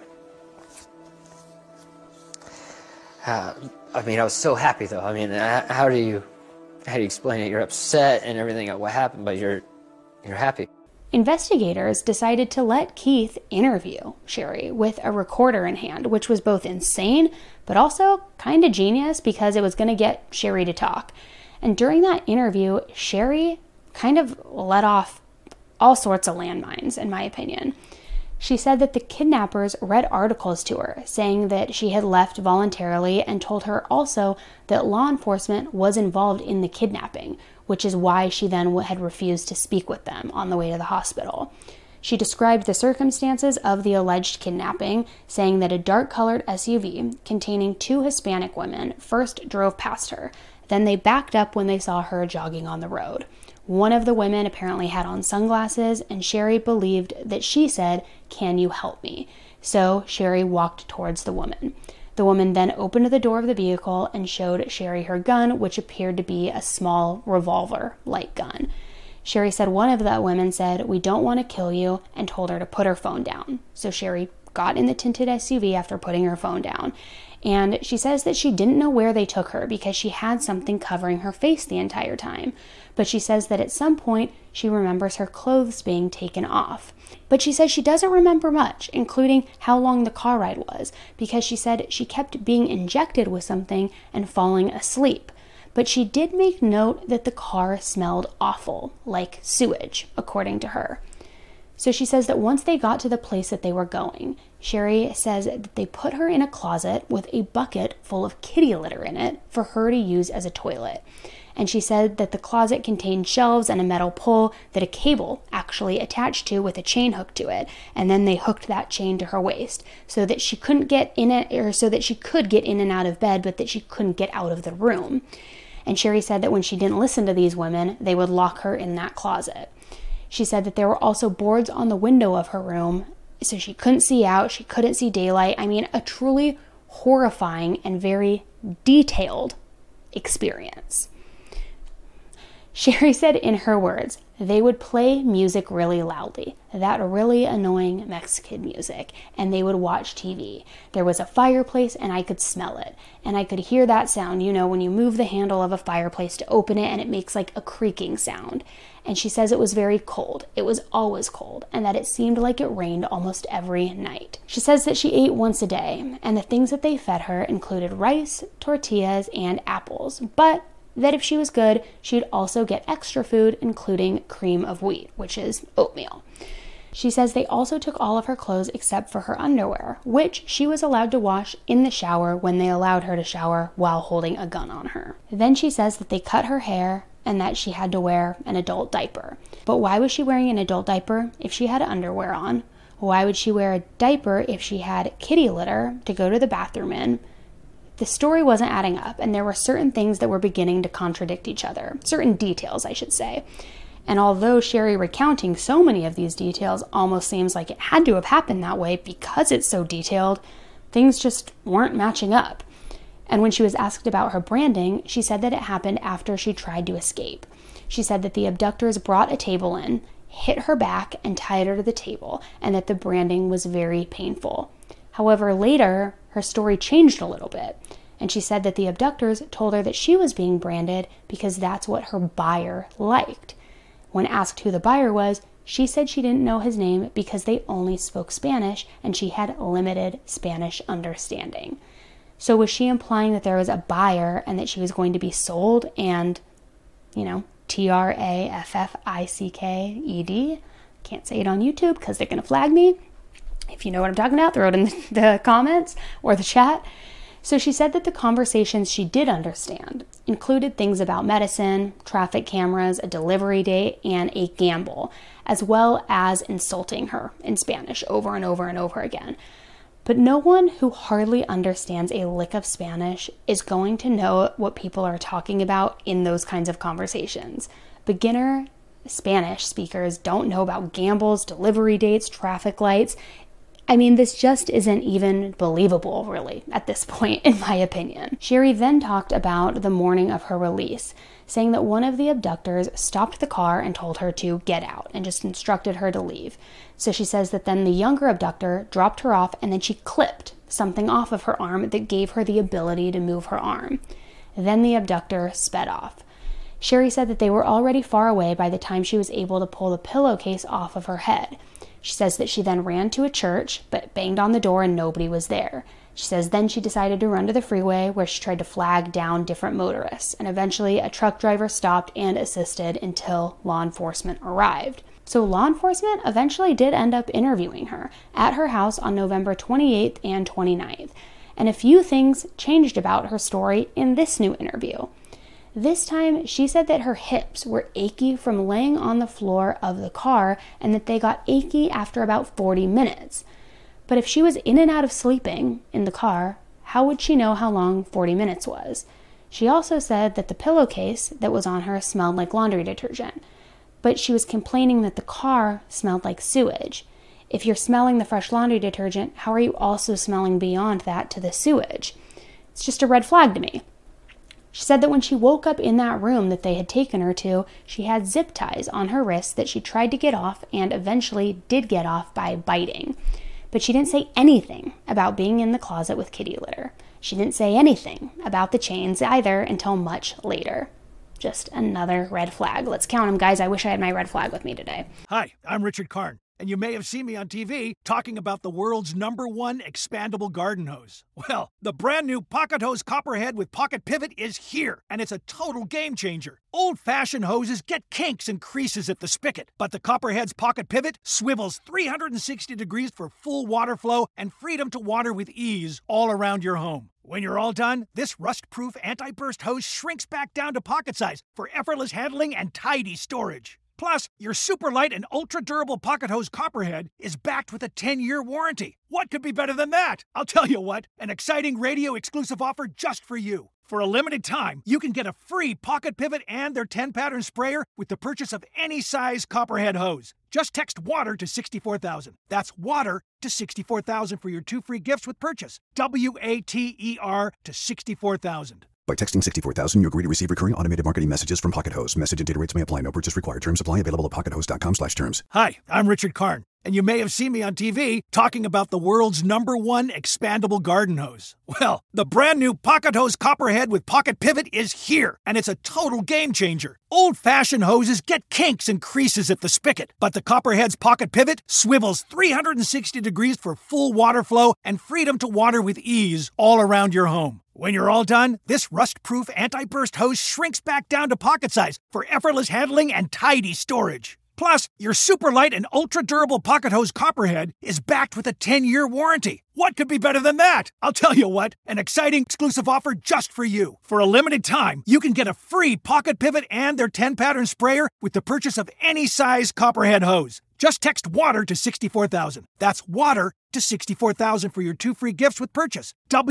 I mean, I was so happy though. I mean, how do you explain it? You're upset and everything at what happened, but you're happy. Investigators decided to let Keith interview Sherry with a recorder in hand, which was both insane, but also kind of genius because it was going to get Sherry to talk. And during that interview, Sherry kind of let off all sorts of landmines, in my opinion. She said that the kidnappers read articles to her saying that she had left voluntarily, and told her also that law enforcement was involved in the kidnapping, which is why she then had refused to speak with them on the way to the hospital. She described the circumstances of the alleged kidnapping, saying that a dark-colored SUV containing 2 Hispanic women first drove past her. Then they backed up when they saw her jogging on the road. One of the women apparently had on sunglasses, and Sherry believed that she said, "Can you help me?" So Sherry walked towards the woman. The woman then opened the door of the vehicle and showed Sherry her gun, which appeared to be a small revolver-like gun. Sherry said one of the women said, "We don't want to kill you," and told her to put her phone down. So Sherry got in the tinted SUV after putting her phone down. And she says that she didn't know where they took her because she had something covering her face the entire time. But she says that at some point she remembers her clothes being taken off. But she says she doesn't remember much, including how long the car ride was, because she said she kept being injected with something and falling asleep. But she did make note that the car smelled awful, like sewage, according to her. So she says that once they got to the place that they were going, Sherry says that they put her in a closet with a bucket full of kitty litter in it for her to use as a toilet. And she said that the closet contained shelves and a metal pole that a cable actually attached to with a chain hooked to it. And then they hooked that chain to her waist so that she couldn't get in it, or so that she could get in and out of bed, but that she couldn't get out of the room. And Sherry said that when she didn't listen to these women, they would lock her in that closet. She said that there were also boards on the window of her room, so she couldn't see out, she couldn't see daylight. I mean, a truly horrifying and very detailed experience. Sherry said in her words, they would play music really loudly, that really annoying Mexican music, and they would watch TV. There was a fireplace and I could smell it, and I could hear that sound, you know, when you move the handle of a fireplace to open it and it makes like a creaking sound. And she says it was very cold. It was always cold, and that it seemed like it rained almost every night. She says that she ate once a day, and the things that they fed her included rice, tortillas, and apples, but that if she was good, she'd also get extra food, including cream of wheat, which is oatmeal. She says they also took all of her clothes except for her underwear, which she was allowed to wash in the shower when they allowed her to shower while holding a gun on her. Then she says that they cut her hair and that she had to wear an adult diaper. But why was she wearing an adult diaper if she had underwear on? Why would she wear a diaper if she had kitty litter to go to the bathroom in? The story wasn't adding up, and there were certain things that were beginning to contradict each other. Certain details, I should say. And although Sherry recounting so many of these details almost seems like it had to have happened that way because it's so detailed, things just weren't matching up. And when she was asked about her branding, she said that it happened after she tried to escape. She said that the abductors brought a table in, hit her back, and tied her to the table, and that the branding was very painful. However, later, her story changed a little bit, and she said that the abductors told her that she was being branded because that's what her buyer liked. When asked who the buyer was, she said she didn't know his name because they only spoke Spanish and she had limited Spanish understanding. So was she implying that there was a buyer and that she was going to be sold and, you know, TRAFFICKED? Can't say it on YouTube because they're going to flag me. If you know what I'm talking about, throw it in the comments or the chat. So she said that the conversations she did understand included things about medicine, traffic cameras, a delivery date, and a gamble, as well as insulting her in Spanish over and over and over again. But no one who hardly understands a lick of Spanish is going to know what people are talking about in those kinds of conversations. Beginner Spanish speakers don't know about gambles, delivery dates, traffic lights. I mean, this just isn't even believable, really, at this point, in my opinion. Sherry then talked about the morning of her release, saying that one of the abductors stopped the car and told her to get out and just instructed her to leave. So she says that then the younger abductor dropped her off and then she clipped something off of her arm that gave her the ability to move her arm. Then the abductor sped off. Sherry said that they were already far away by the time she was able to pull the pillowcase off of her head. She says that she then ran to a church, but banged on the door and nobody was there. She says then she decided to run to the freeway where she tried to flag down different motorists, and eventually a truck driver stopped and assisted until law enforcement arrived. So law enforcement eventually did end up interviewing her at her house on November 28th and 29th, and a few things changed about her story in this new interview. This time, she said that her hips were achy from laying on the floor of the car and that they got achy after about 40 minutes. But if she was in and out of sleeping in the car, how would she know how long 40 minutes was? She also said that the pillowcase that was on her smelled like laundry detergent, but she was complaining that the car smelled like sewage. If you're smelling the fresh laundry detergent, how are you also smelling beyond that to the sewage? It's just a red flag to me. She said that when she woke up in that room that they had taken her to, she had zip ties on her wrists that she tried to get off and eventually did get off by biting. But she didn't say anything about being in the closet with kitty litter. She didn't say anything about the chains either until much later. Just another red flag. Let's count them, guys. I wish I had my red flag with me today. Hi, I'm Richard Karn, and you may have seen me on TV talking about the world's #1 expandable garden hose. Well, the brand new Pocket Hose Copperhead with Pocket Pivot is here, and it's a total game changer. Old-fashioned hoses get kinks and creases at the spigot, but the Copperhead's Pocket Pivot swivels 360 degrees for full water flow and freedom to water with ease all around your home. When you're all done, this rust-proof anti-burst hose shrinks back down to pocket size for effortless handling and tidy storage. Plus, your super light and ultra-durable Pocket Hose Copperhead is backed with a 10-year warranty. What could be better than that? I'll tell you what, an exciting radio-exclusive offer just for you. For a limited time, you can get a free Pocket Pivot and their 10-pattern sprayer with the purchase of any size Copperhead hose. Just text WATER to 64,000. That's WATER to 64,000 for your 2 free gifts with purchase. WATER to 64,000. By texting 64,000, you agree to receive recurring automated marketing messages from Pocket Hose. Message and data rates may apply. No purchase required. Terms apply. Available at pockethose.com/terms. Hi, I'm Richard Karn, and you may have seen me on TV talking about the world's #1 expandable garden hose. Well, the brand new Pocket Hose Copperhead with Pocket Pivot is here, and it's a total game changer. Old-fashioned hoses get kinks and creases at the spigot, but the Copperhead's Pocket Pivot swivels 360 degrees for full water flow and freedom to water with ease all around your home. When you're all done, this rust-proof anti-burst hose shrinks back down to pocket size for effortless handling and tidy storage. Plus, your super light and ultra-durable Pocket Hose Copperhead is backed with a 10-year warranty. What could be better than that? I'll tell you what, an exciting exclusive offer just for you. For a limited time, you can get a free Pocket Pivot and their 10-pattern sprayer with the purchase of any size Copperhead hose. Just text WATER to 64,000. That's WATER to 64,000 for your 2 free gifts with purchase.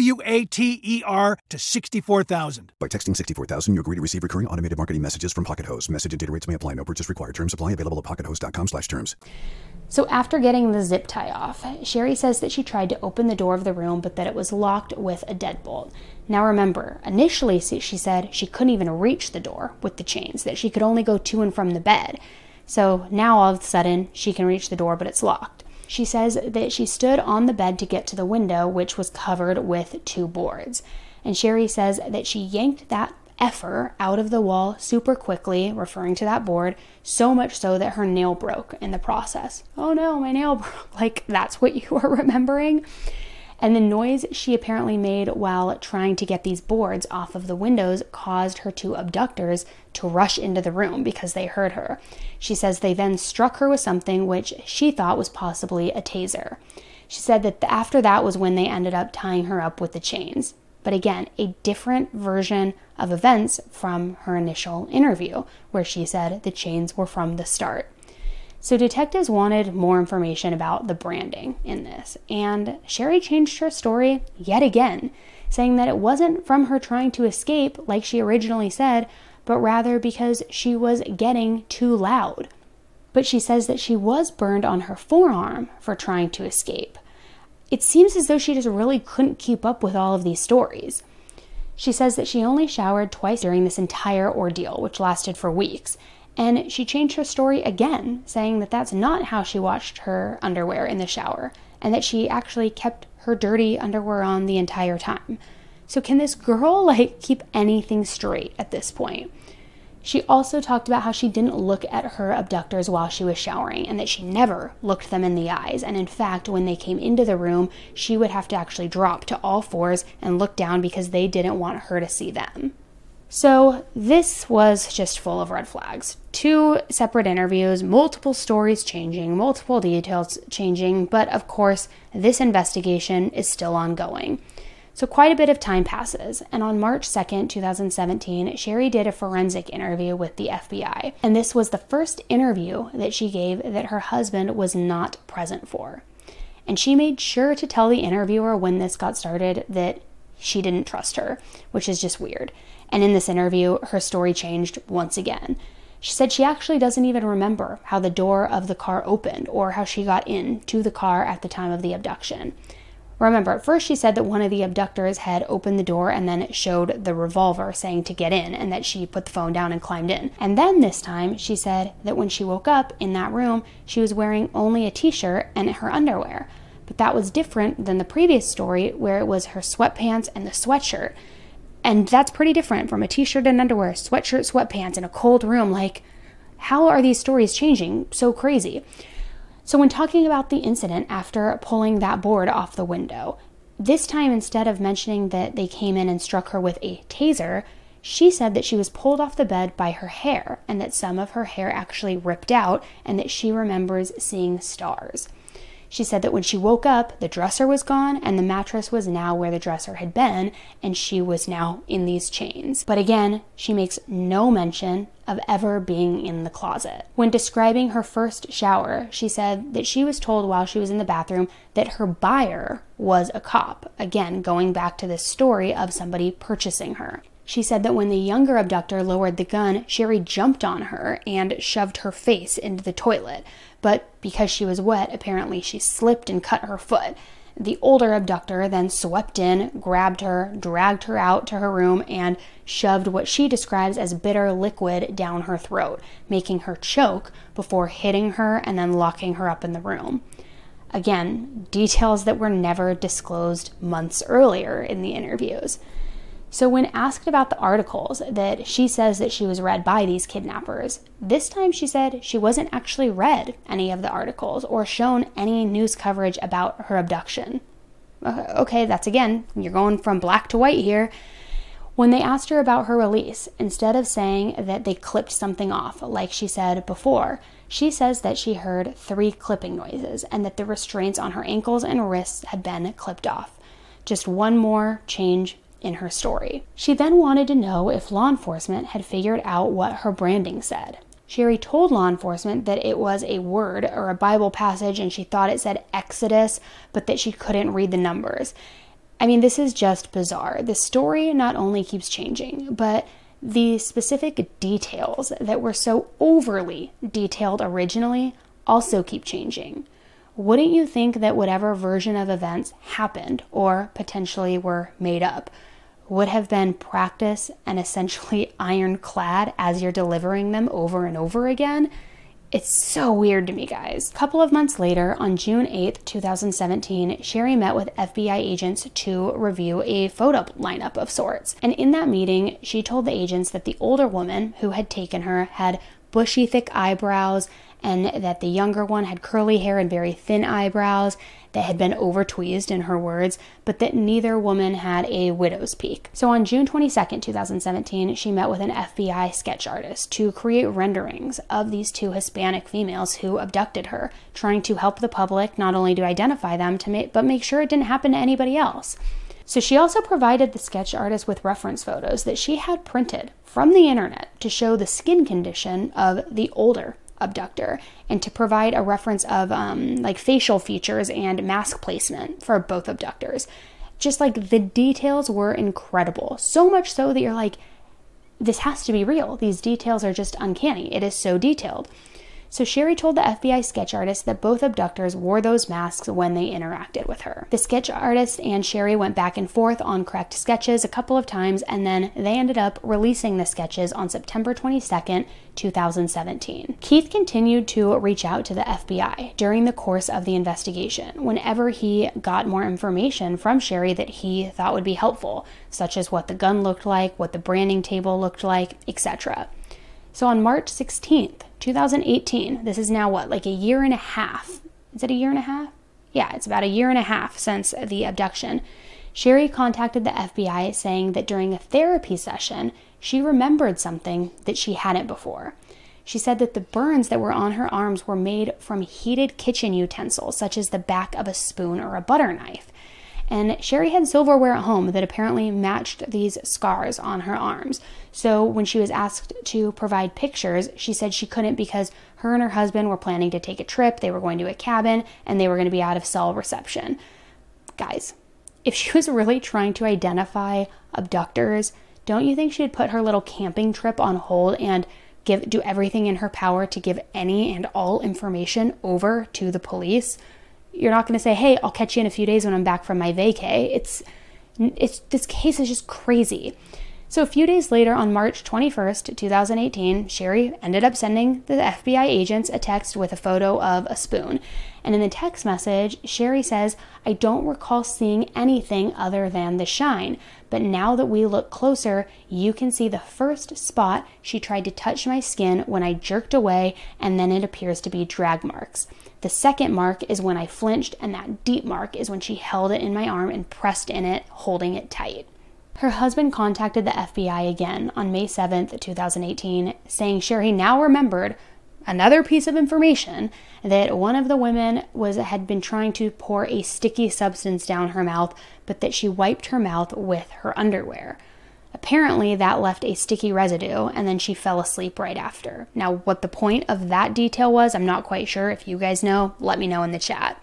WATER to 64,000. By texting 64,000, you agree to receive recurring automated marketing messages from Pocket Hose. Message and data rates may apply. No purchase required. Terms apply. Available at pockethose.com/terms. So after getting the zip tie off, Sherry says that she tried to open the door of the room, but that it was locked with a deadbolt. Now remember, initially she said she couldn't even reach the door with the chains, that she could only go to and from the bed. So now all of a sudden she can reach the door, but it's locked. She says that she stood on the bed to get to the window, which was covered with 2 boards. And Sherry says that she yanked that effer out of the wall super quickly, referring to that board, so much so that her nail broke in the process. Oh no, my nail broke. Like, that's what you are remembering? And the noise she apparently made while trying to get these boards off of the windows caused her 2 abductors to rush into the room because they heard her. She says they then struck her with something which she thought was possibly a taser. She said that after that was when they ended up tying her up with the chains. But again, a different version of events from her initial interview, where she said the chains were from the start. So detectives wanted more information about the branding in this, and Sherry changed her story yet again, saying that it wasn't from her trying to escape like she originally said, but rather because she was getting too loud. But she says that she was burned on her forearm for trying to escape. It seems as though she just really couldn't keep up with all of these stories. She says that she only showered twice during this entire ordeal, which lasted for weeks. And she changed her story again, saying that that's not how she washed her underwear in the shower, and that she actually kept her dirty underwear on the entire time. So can this girl, keep anything straight at this point? She also talked about how she didn't look at her abductors while she was showering, and that she never looked them in the eyes. And in fact, when they came into the room, she would have to actually drop to all fours and look down because they didn't want her to see them. So this was just full of red flags. 2 separate interviews, multiple stories changing, multiple details changing, but of course, this investigation is still ongoing. So quite a bit of time passes, and on March 2nd, 2017, Sherry did a forensic interview with the FBI. And this was the first interview that she gave that her husband was not present for. And she made sure to tell the interviewer when this got started that she didn't trust her, which is just weird. And in this interview, her story changed once again. She said she actually doesn't even remember how the door of the car opened or how she got into the car at the time of the abduction. Remember, at first she said that one of the abductors had opened the door and then showed the revolver saying to get in, and that she put the phone down and climbed in. And then this time she said that when she woke up in that room, she was wearing only a t-shirt and her underwear. But that was different than the previous story where it was her sweatpants and the sweatshirt. And that's pretty different from a t-shirt and underwear, sweatshirt, sweatpants in a cold room. How are these stories changing so crazy? So when talking about the incident after pulling that board off the window, this time instead of mentioning that they came in and struck her with a taser, she said that she was pulled off the bed by her hair and that some of her hair actually ripped out and that she remembers seeing stars. She said that when she woke up, the dresser was gone and the mattress was now where the dresser had been, and she was now in these chains. But again, she makes no mention of ever being in the closet. When describing her first shower, she said that she was told while she was in the bathroom that her buyer was a cop. Again, going back to this story of somebody purchasing her. She said that when the younger abductor lowered the gun, Sherry jumped on her and shoved her face into the toilet. But because she was wet, apparently she slipped and cut her foot. The older abductor then swept in, grabbed her, dragged her out to her room, and shoved what she describes as bitter liquid down her throat, making her choke before hitting her and then locking her up in the room. Again, details that were never disclosed months earlier in the interviews. So when asked about the articles that she says that she was read by these kidnappers, this time she said she wasn't actually read any of the articles or shown any news coverage about her abduction. Okay, that's again, you're going from black to white here. When they asked her about her release, instead of saying that they clipped something off, like she said before, she says that she heard 3 clipping noises and that the restraints on her ankles and wrists had been clipped off. Just one more change in her story. She then wanted to know if law enforcement had figured out what her branding said. Sherry told law enforcement that it was a word or a Bible passage and she thought it said Exodus, but that she couldn't read the numbers. I mean, this is just bizarre. The story not only keeps changing, but the specific details that were so overly detailed originally also keep changing. Wouldn't you think that whatever version of events happened or potentially were made up would have been practice and essentially ironclad as you're delivering them over and over again? It's so weird to me, guys. A couple of months later, on June 8th, 2017, Sherry met with FBI agents to review a photo lineup of sorts. And in that meeting, she told the agents that the older woman who had taken her had bushy, thick eyebrows, and that the younger one had curly hair and very thin eyebrows that had been over-tweezed, in her words, but that neither woman had a widow's peak. So on June 22nd, 2017, she met with an FBI sketch artist to create renderings of these 2 Hispanic females who abducted her, trying to help the public not only to identify them, but make sure it didn't happen to anybody else. So she also provided the sketch artist with reference photos that she had printed from the internet to show the skin condition of the older abductor and to provide a reference of facial features and mask placement for both abductors. Just the details were incredible. So much so that you're like, this has to be real. These details are just uncanny. It is so detailed. So Sherry told the FBI sketch artist that both abductors wore those masks when they interacted with her. The sketch artist and Sherry went back and forth on correct sketches a couple of times, and then they ended up releasing the sketches on September 22nd, 2017. Keith continued to reach out to the FBI during the course of the investigation whenever he got more information from Sherry that he thought would be helpful, such as what the gun looked like, what the branding table looked like, etc. So on March 16th, 2018, this is now what, like a year and a half? Is it a year and a half? Yeah, it's about a year and a half since the abduction. Sherry contacted the FBI saying that during a therapy session, she remembered something that she hadn't before. She said that the burns that were on her arms were made from heated kitchen utensils, such as the back of a spoon or a butter knife. And Sherry had silverware at home that apparently matched these scars on her arms. So when she was asked to provide pictures, she said she couldn't because her and her husband were planning to take a trip. They were going to a cabin and they were going to be out of cell reception. Guys, if she was really trying to identify abductors, don't you think she'd put her little camping trip on hold and do everything in her power to give any and all information over to the police? You're not going to say, hey, I'll catch you in a few days when I'm back from my vacay. This case is just crazy. So a few days later, on March 21st, 2018, Sherry ended up sending the FBI agents a text with a photo of a spoon. And in the text message, Sherry says, I don't recall seeing anything other than the shine. But now that we look closer, you can see the first spot she tried to touch my skin when I jerked away, and then it appears to be drag marks. The second mark is when I flinched, and that deep mark is when she held it in my arm and pressed in it, holding it tight. Her husband contacted the FBI again on May 7th, 2018, saying Sherry now remembered another piece of information that one of the women had been trying to pour a sticky substance down her mouth, but that she wiped her mouth with her underwear. Apparently, that left a sticky residue, and then she fell asleep right after. Now, what the point of that detail was, I'm not quite sure. If you guys know, let me know in the chat.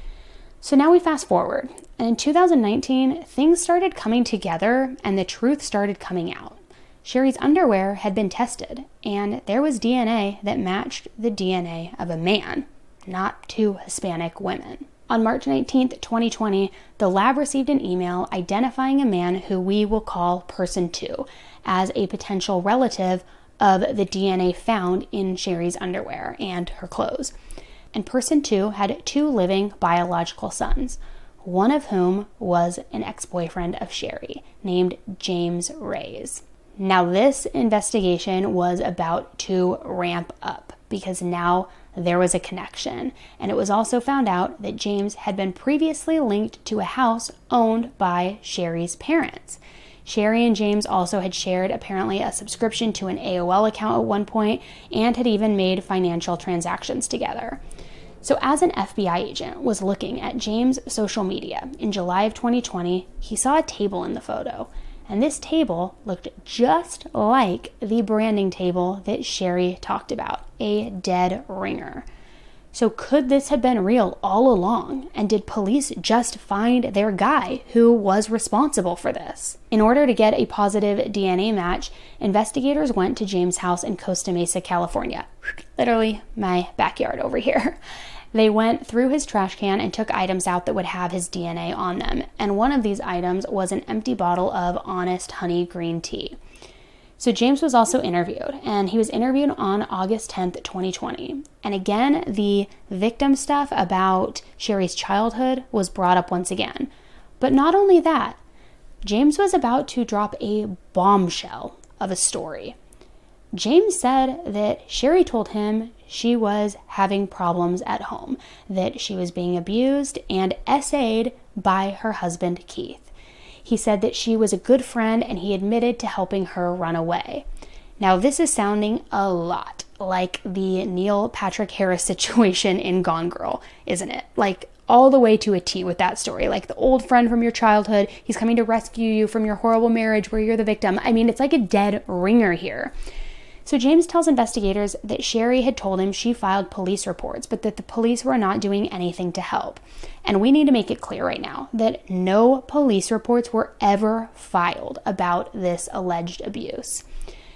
So now we fast forward, and in 2019, things started coming together, and the truth started coming out. Sherry's underwear had been tested, and there was DNA that matched the DNA of a man, not two Hispanic women. On March 19th, 2020, the lab received an email identifying a man who we will call Person 2 as a potential relative of the DNA found in Sherry's underwear and her clothes. And Person 2 had 2 living biological sons, one of whom was an ex-boyfriend of Sherry, named James Reyes. Now, this investigation was about to ramp up because now there was a connection, and it was also found out that James had been previously linked to a house owned by Sherry's parents. Sherry and James also had shared apparently a subscription to an AOL account at one point and had even made financial transactions together. So as an FBI agent was looking at James' social media in July of 2020, he saw a table in the photo. And this table looked just like the branding table that Sherry talked about, a dead ringer. So could this have been real all along? And did police just find their guy who was responsible for this? In order to get a positive DNA match, investigators went to James' house in Costa Mesa, California. Literally my backyard over here. They went through his trash can and took items out that would have his DNA on them. And one of these items was an empty bottle of Honest Honey Green Tea. So James was also interviewed, and he was interviewed on August 10th, 2020. And again, the victim stuff about Sherry's childhood was brought up once again. But not only that, James was about to drop a bombshell of a story. James said that Sherry told him she was having problems at home, that she was being abused and essayed by her husband, Keith. He said that she was a good friend and he admitted to helping her run away. Now, this is sounding a lot like the Neil Patrick Harris situation in Gone Girl, isn't it? Like, all the way to a T with that story. Like the old friend from your childhood, he's coming to rescue you from your horrible marriage where you're the victim. I mean, it's like a dead ringer here. So James tells investigators that Sherry had told him she filed police reports, but that the police were not doing anything to help. And we need to make it clear right now that no police reports were ever filed about this alleged abuse.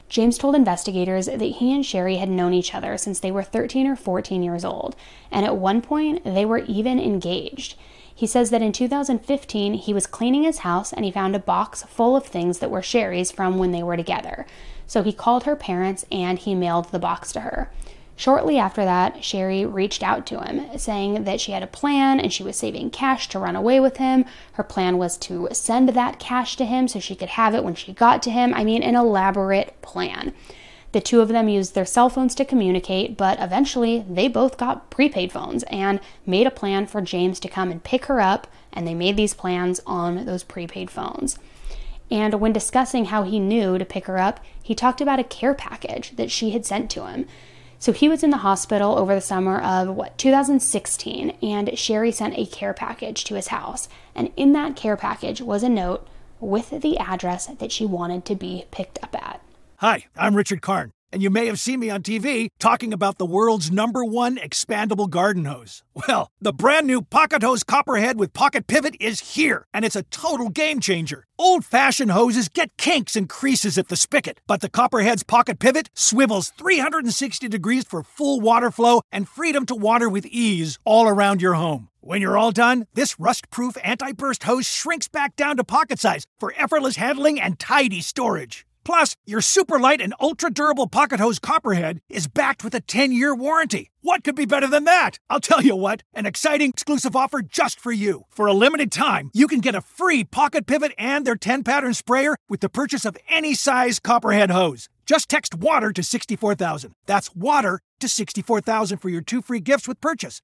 James told investigators that he and Sherry had known each other since they were 13 or 14 years old, and at one point they were even engaged. He says that in 2015 he was cleaning his house and he found a box full of things that were Sherry's from when they were together. So he called her parents and he mailed the box to her. Shortly after that, Sherry reached out to him, saying that she had a plan and she was saving cash to run away with him. Her plan was to send that cash to him so she could have it when she got to him. I mean, an elaborate plan. The two of them used their cell phones to communicate, but eventually they both got prepaid phones and made a plan for James to come and pick her up, and they made these plans on those prepaid phones. And when discussing how he knew to pick her up, he talked about a care package that she had sent to him. So he was in the hospital over the summer of, 2016, and Sherry sent a care package to his house. And in that care package was a note with the address that she wanted to be picked up at. Hi, I'm Richard Karn, and you may have seen me on TV talking about the world's #1 expandable garden hose. Well, the brand new Pocket Hose Copperhead with Pocket Pivot is here, and it's a total game changer. Old-fashioned hoses get kinks and creases at the spigot, but the Copperhead's Pocket Pivot swivels 360 degrees for full water flow and freedom to water with ease all around your home. When you're all done, this rust-proof anti-burst hose shrinks back down to pocket size for effortless handling and tidy storage. Plus, your super light and ultra-durable Pocket Hose Copperhead is backed with a 10-year warranty. What could be better than that? I'll tell you what, an exciting exclusive offer just for you. For a limited time, you can get a free Pocket Pivot and their 10-pattern sprayer with the purchase of any size Copperhead hose. Just text WATER to 64,000. That's WATER to 64,000 for your 2 free gifts with purchase.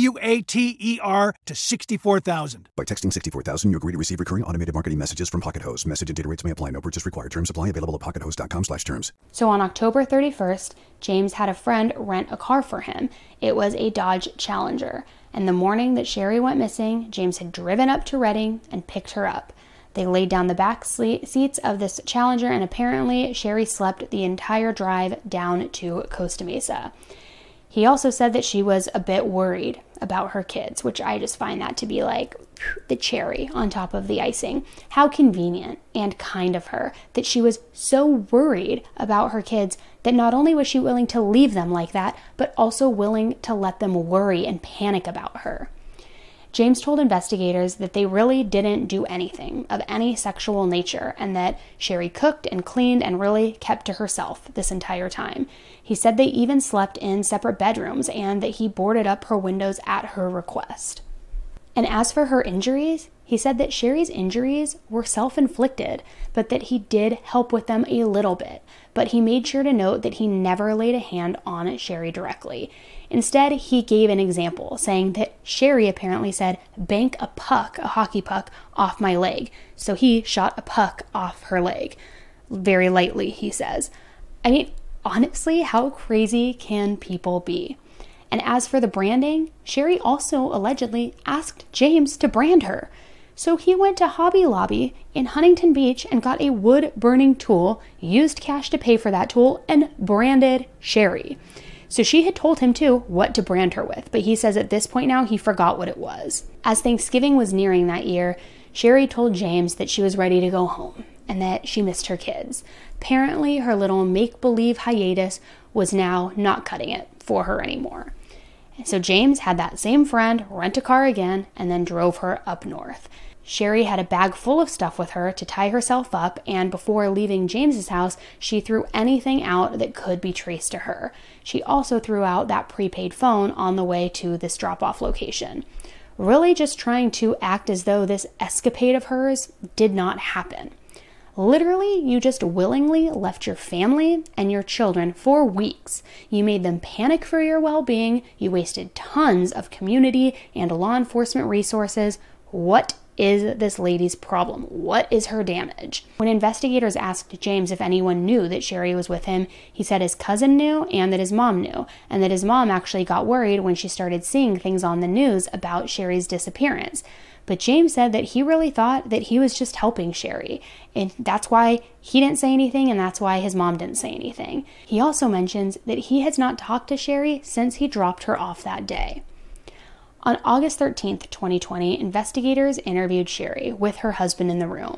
WATER to 64,000. By texting 64,000, you agree to receive recurring automated marketing messages from Pocket Hose. Message and data rates may apply. No purchase required. Terms apply. Available at pockethose.com/terms. So on October 31st, James had a friend rent a car for him. It was a Dodge Challenger. And the morning that Sherry went missing, James had driven up to Redding and picked her up. They laid down the back seats of this Challenger, and apparently Sherry slept the entire drive down to Costa Mesa. He also said that she was a bit worried about her kids, which I just find that to be like the cherry on top of the icing. How convenient and kind of her that she was so worried about her kids that not only was she willing to leave them like that, but also willing to let them worry and panic about her. James told investigators that they really didn't do anything of any sexual nature and that Sherry cooked and cleaned and really kept to herself this entire time. He said they even slept in separate bedrooms and that he boarded up her windows at her request. And as for her injuries, he said that Sherry's injuries were self-inflicted, but that he did help with them a little bit. But he made sure to note that he never laid a hand on Sherry directly. Instead, he gave an example, saying that Sherry apparently said, "Bank a puck, a hockey puck, off my leg." So he shot a puck off her leg. Very lightly, he says. I mean, honestly, how crazy can people be? And as for the branding, Sherry also allegedly asked James to brand her. So he went to Hobby Lobby in Huntington Beach and got a wood-burning tool, used cash to pay for that tool, and branded Sherry. So she had told him too what to brand her with, but he says at this point now he forgot what it was. As Thanksgiving was nearing that year, Sherry told James that she was ready to go home and that she missed her kids. Apparently her little make-believe hiatus was now not cutting it for her anymore. And so James had that same friend rent a car again and then drove her up north. Sherry had a bag full of stuff with her to tie herself up, and before leaving James's house, she threw anything out that could be traced to her. She also threw out that prepaid phone on the way to this drop-off location. Really just trying to act as though this escapade of hers did not happen. Literally, you just willingly left your family and your children for weeks. You made them panic for your well-being. You wasted tons of community and law enforcement resources. What is this lady's problem? What is her damage? When investigators asked James if anyone knew that Sherry was with him, he said his cousin knew and that his mom knew, and that his mom actually got worried when she started seeing things on the news about Sherry's disappearance. But James said that he really thought that he was just helping Sherry, and that's why he didn't say anything, and that's why his mom didn't say anything. He also mentions that he has not talked to Sherry since he dropped her off that day. On August 13th, 2020, investigators interviewed Sherry with her husband in the room,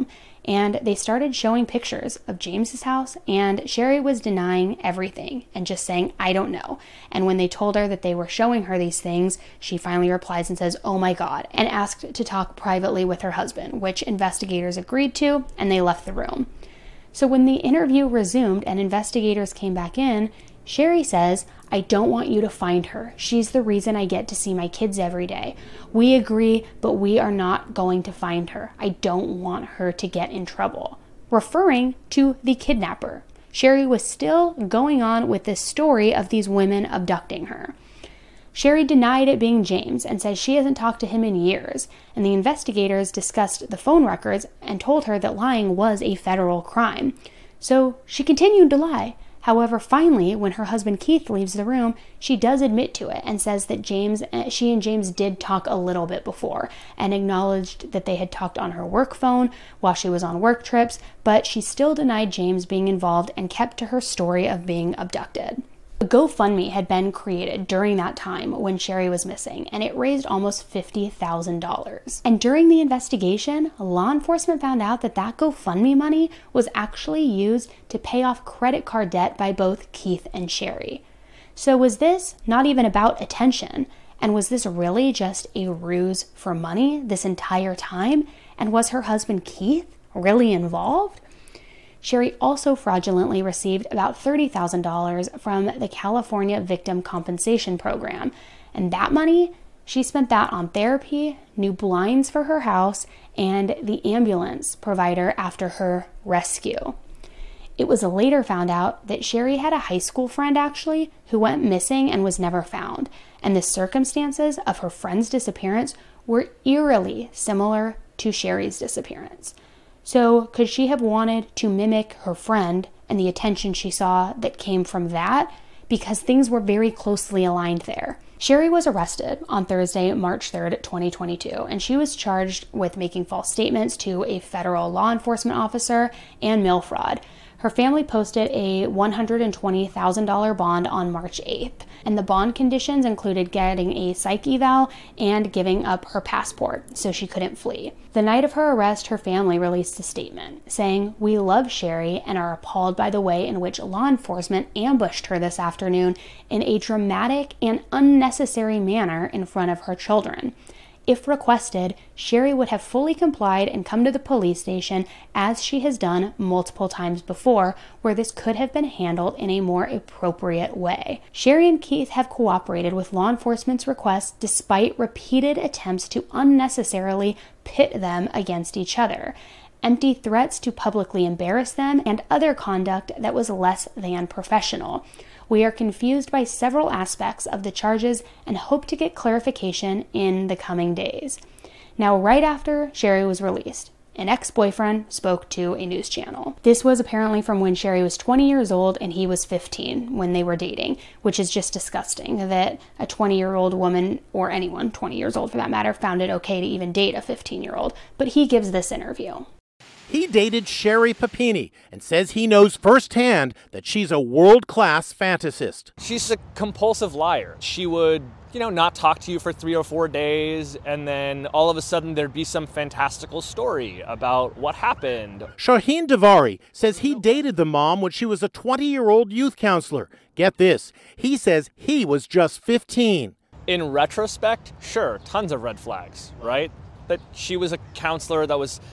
and they started showing pictures of James's house, and Sherry was denying everything and just saying, I don't know. And when they told her that they were showing her these things, she finally replies and says, oh my God, and asked to talk privately with her husband, which investigators agreed to, and they left the room. So when the interview resumed and investigators came back in, Sherry says, I don't want you to find her. She's the reason I get to see my kids every day. We agree, but we are not going to find her. I don't want her to get in trouble. Referring to the kidnapper. Sherry was still going on with this story of these women abducting her. Sherry denied it being James and says she hasn't talked to him in years, and the investigators discussed the phone records and told her that lying was a federal crime. So she continued to lie. However, finally, when her husband Keith leaves the room, she does admit to it and says that she and James did talk a little bit before and acknowledged that they had talked on her work phone while she was on work trips, but she still denied James being involved and kept to her story of being abducted. A GoFundMe had been created during that time when Sherry was missing, and it raised almost $50,000. And during the investigation, law enforcement found out that that GoFundMe money was actually used to pay off credit card debt by both Keith and Sherry. So was this not even about attention? And was this really just a ruse for money this entire time? And was her husband Keith really involved? Sherry also fraudulently received about $30,000 from the California Victim Compensation Program. And that money, she spent that on therapy, new blinds for her house, and the ambulance provider after her rescue. It was later found out that Sherry had a high school friend actually who went missing and was never found. And the circumstances of her friend's disappearance were eerily similar to Sherry's disappearance. So could she have wanted to mimic her friend and the attention she saw that came from that? Because things were very closely aligned there. Sherry was arrested on Thursday, March 3rd, 2022, and she was charged with making false statements to a federal law enforcement officer and mail fraud. Her family posted a $120,000 bond on March 8th, and the bond conditions included getting a psych eval and giving up her passport so she couldn't flee. The night of her arrest, her family released a statement saying, "We love Sherry and are appalled by the way in which law enforcement ambushed her this afternoon in a dramatic and unnecessary manner in front of her children. If requested, Sherry would have fully complied and come to the police station as she has done multiple times before, where this could have been handled in a more appropriate way." Sherry and Keith have cooperated with law enforcement's requests despite repeated attempts to unnecessarily pit them against each other, empty threats to publicly embarrass them, and other conduct that was less than professional. We are confused by several aspects of the charges and hope to get clarification in the coming days. Now, right after Sherry was released, an ex-boyfriend spoke to a news channel. This was apparently from when Sherry was 20 years old and he was 15 when they were dating, which is just disgusting that a 20-year-old woman, or anyone 20 years old for that matter, found it okay to even date a 15-year-old. But he gives this interview. He dated Sherry Papini and says he knows firsthand that she's a world-class fantasist. She's a compulsive liar. She would, not talk to you for 3 or 4 days, and then all of a sudden there'd be some fantastical story about what happened. Shaheen Davari says he dated the mom when she was a 20-year-old youth counselor. Get this, he says he was just 15. In retrospect, sure, tons of red flags, right? That she was a counselor that was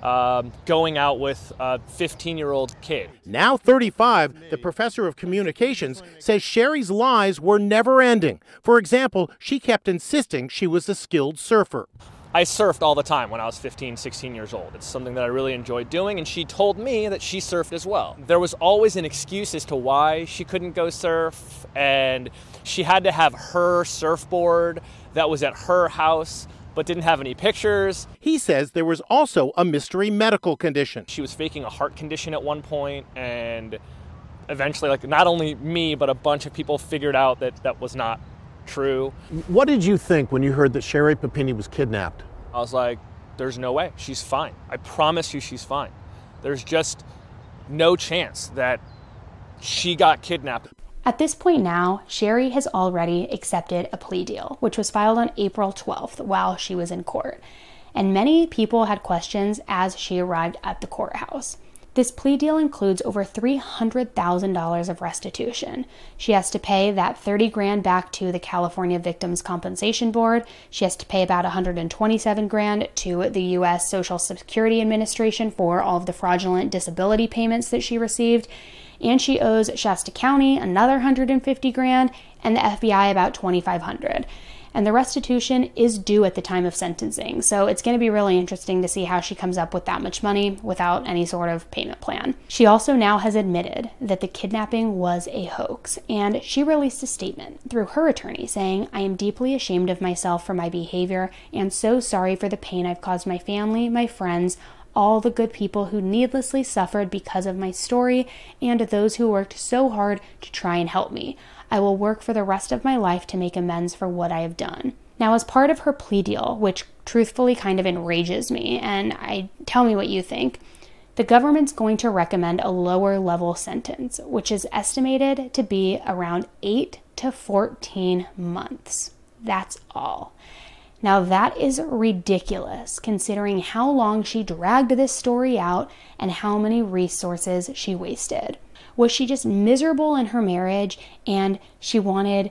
going out with a 15-year-old kid. Now 35, the professor of communications says Sherry's lies were never ending. For example, she kept insisting she was a skilled surfer. I surfed all the time when I was 15, 16 years old. It's something that I really enjoyed doing, and she told me that she surfed as well. There was always an excuse as to why she couldn't go surf, and she had to have her surfboard that was at her house but didn't have any pictures. He says there was also a mystery medical condition. She was faking a heart condition at one point, and eventually, not only me, but a bunch of people figured out that that was not true. What did you think when you heard that Sherry Papini was kidnapped? I was like, there's no way. She's fine. I promise you she's fine. There's just no chance that she got kidnapped. At this point now, Sherry has already accepted a plea deal, which was filed on April 12th while she was in court. and many people had questions as she arrived at the courthouse. This plea deal includes over $300,000 of restitution. She has to pay that $30,000 back to the California Victims Compensation Board. She has to pay about $127,000 to the U.S. Social Security Administration for all of the fraudulent disability payments that she received. And she owes Shasta County another $150,000 and the FBI about $2,500. And the restitution is due at the time of sentencing. So it's going to be really interesting to see how she comes up with that much money without any sort of payment plan. She also now has admitted that the kidnapping was a hoax, and she released a statement through her attorney saying, "I am deeply ashamed of myself for my behavior and so sorry for the pain I've caused my family, my friends, all the good people who needlessly suffered because of my story, and those who worked so hard to try and help me. I will work for the rest of my life to make amends for what I have done." Now, as part of her plea deal, which truthfully kind of enrages me, and tell me what you think, the government's going to recommend a lower level sentence, which is estimated to be around 8 to 14 months. That's all. Now, that is ridiculous considering how long she dragged this story out and how many resources she wasted. Was she just miserable in her marriage and she wanted,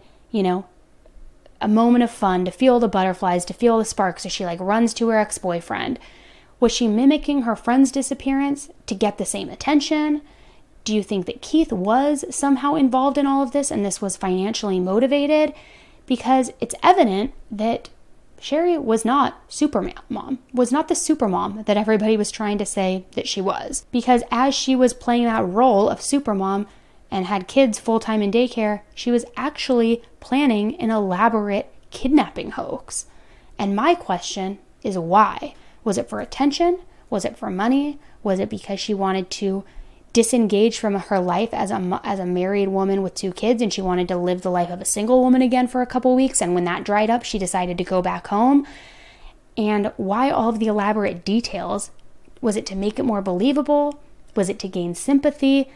a moment of fun, to feel the butterflies, to feel the sparks, so she runs to her ex-boyfriend? Was she mimicking her friend's disappearance to get the same attention? Do you think that Keith was somehow involved in all of this and this was financially motivated? Because it's evident that Sherry was not Supermom, was not the supermom that everybody was trying to say that she was. Because as she was playing that role of supermom and had kids full-time in daycare, she was actually planning an elaborate kidnapping hoax. And my question is why? Was it for attention? Was it for money? Was it because she wanted to disengage from her life as a married woman with 2 kids and she wanted to live the life of a single woman again for a couple weeks, and when that dried up she decided to go back home? And why all of the elaborate details? Was it to make it more believable? Was it to gain sympathy?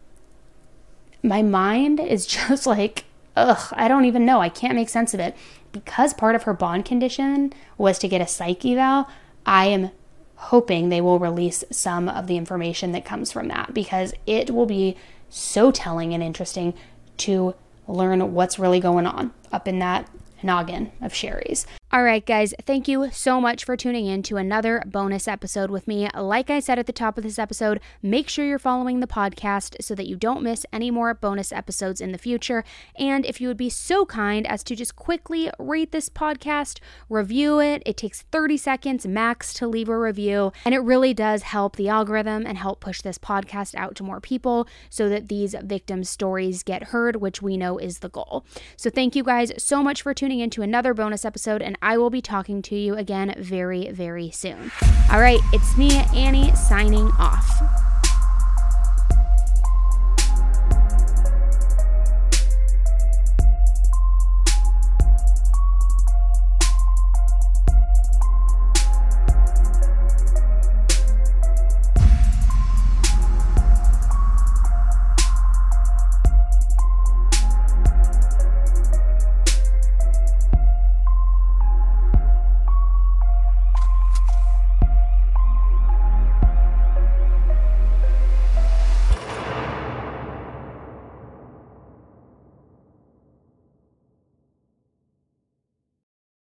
My mind is just I don't even know. I can't make sense of it. Because part of her bond condition was to get a psych eval, I am hoping they will release some of the information that comes from that, because it will be so telling and interesting to learn what's really going on up in that noggin of Sherry's. All right, guys, thank you so much for tuning in to another bonus episode with me. Like I said at the top of this episode, make sure you're following the podcast so that you don't miss any more bonus episodes in the future. And if you would be so kind as to just quickly rate this podcast, review it. It takes 30 seconds max to leave a review, and it really does help the algorithm and help push this podcast out to more people so that these victim stories get heard, which we know is the goal. So thank you guys so much for tuning in to another bonus episode, and I will be talking to you again very, very soon. All right, it's me, Annie, signing off.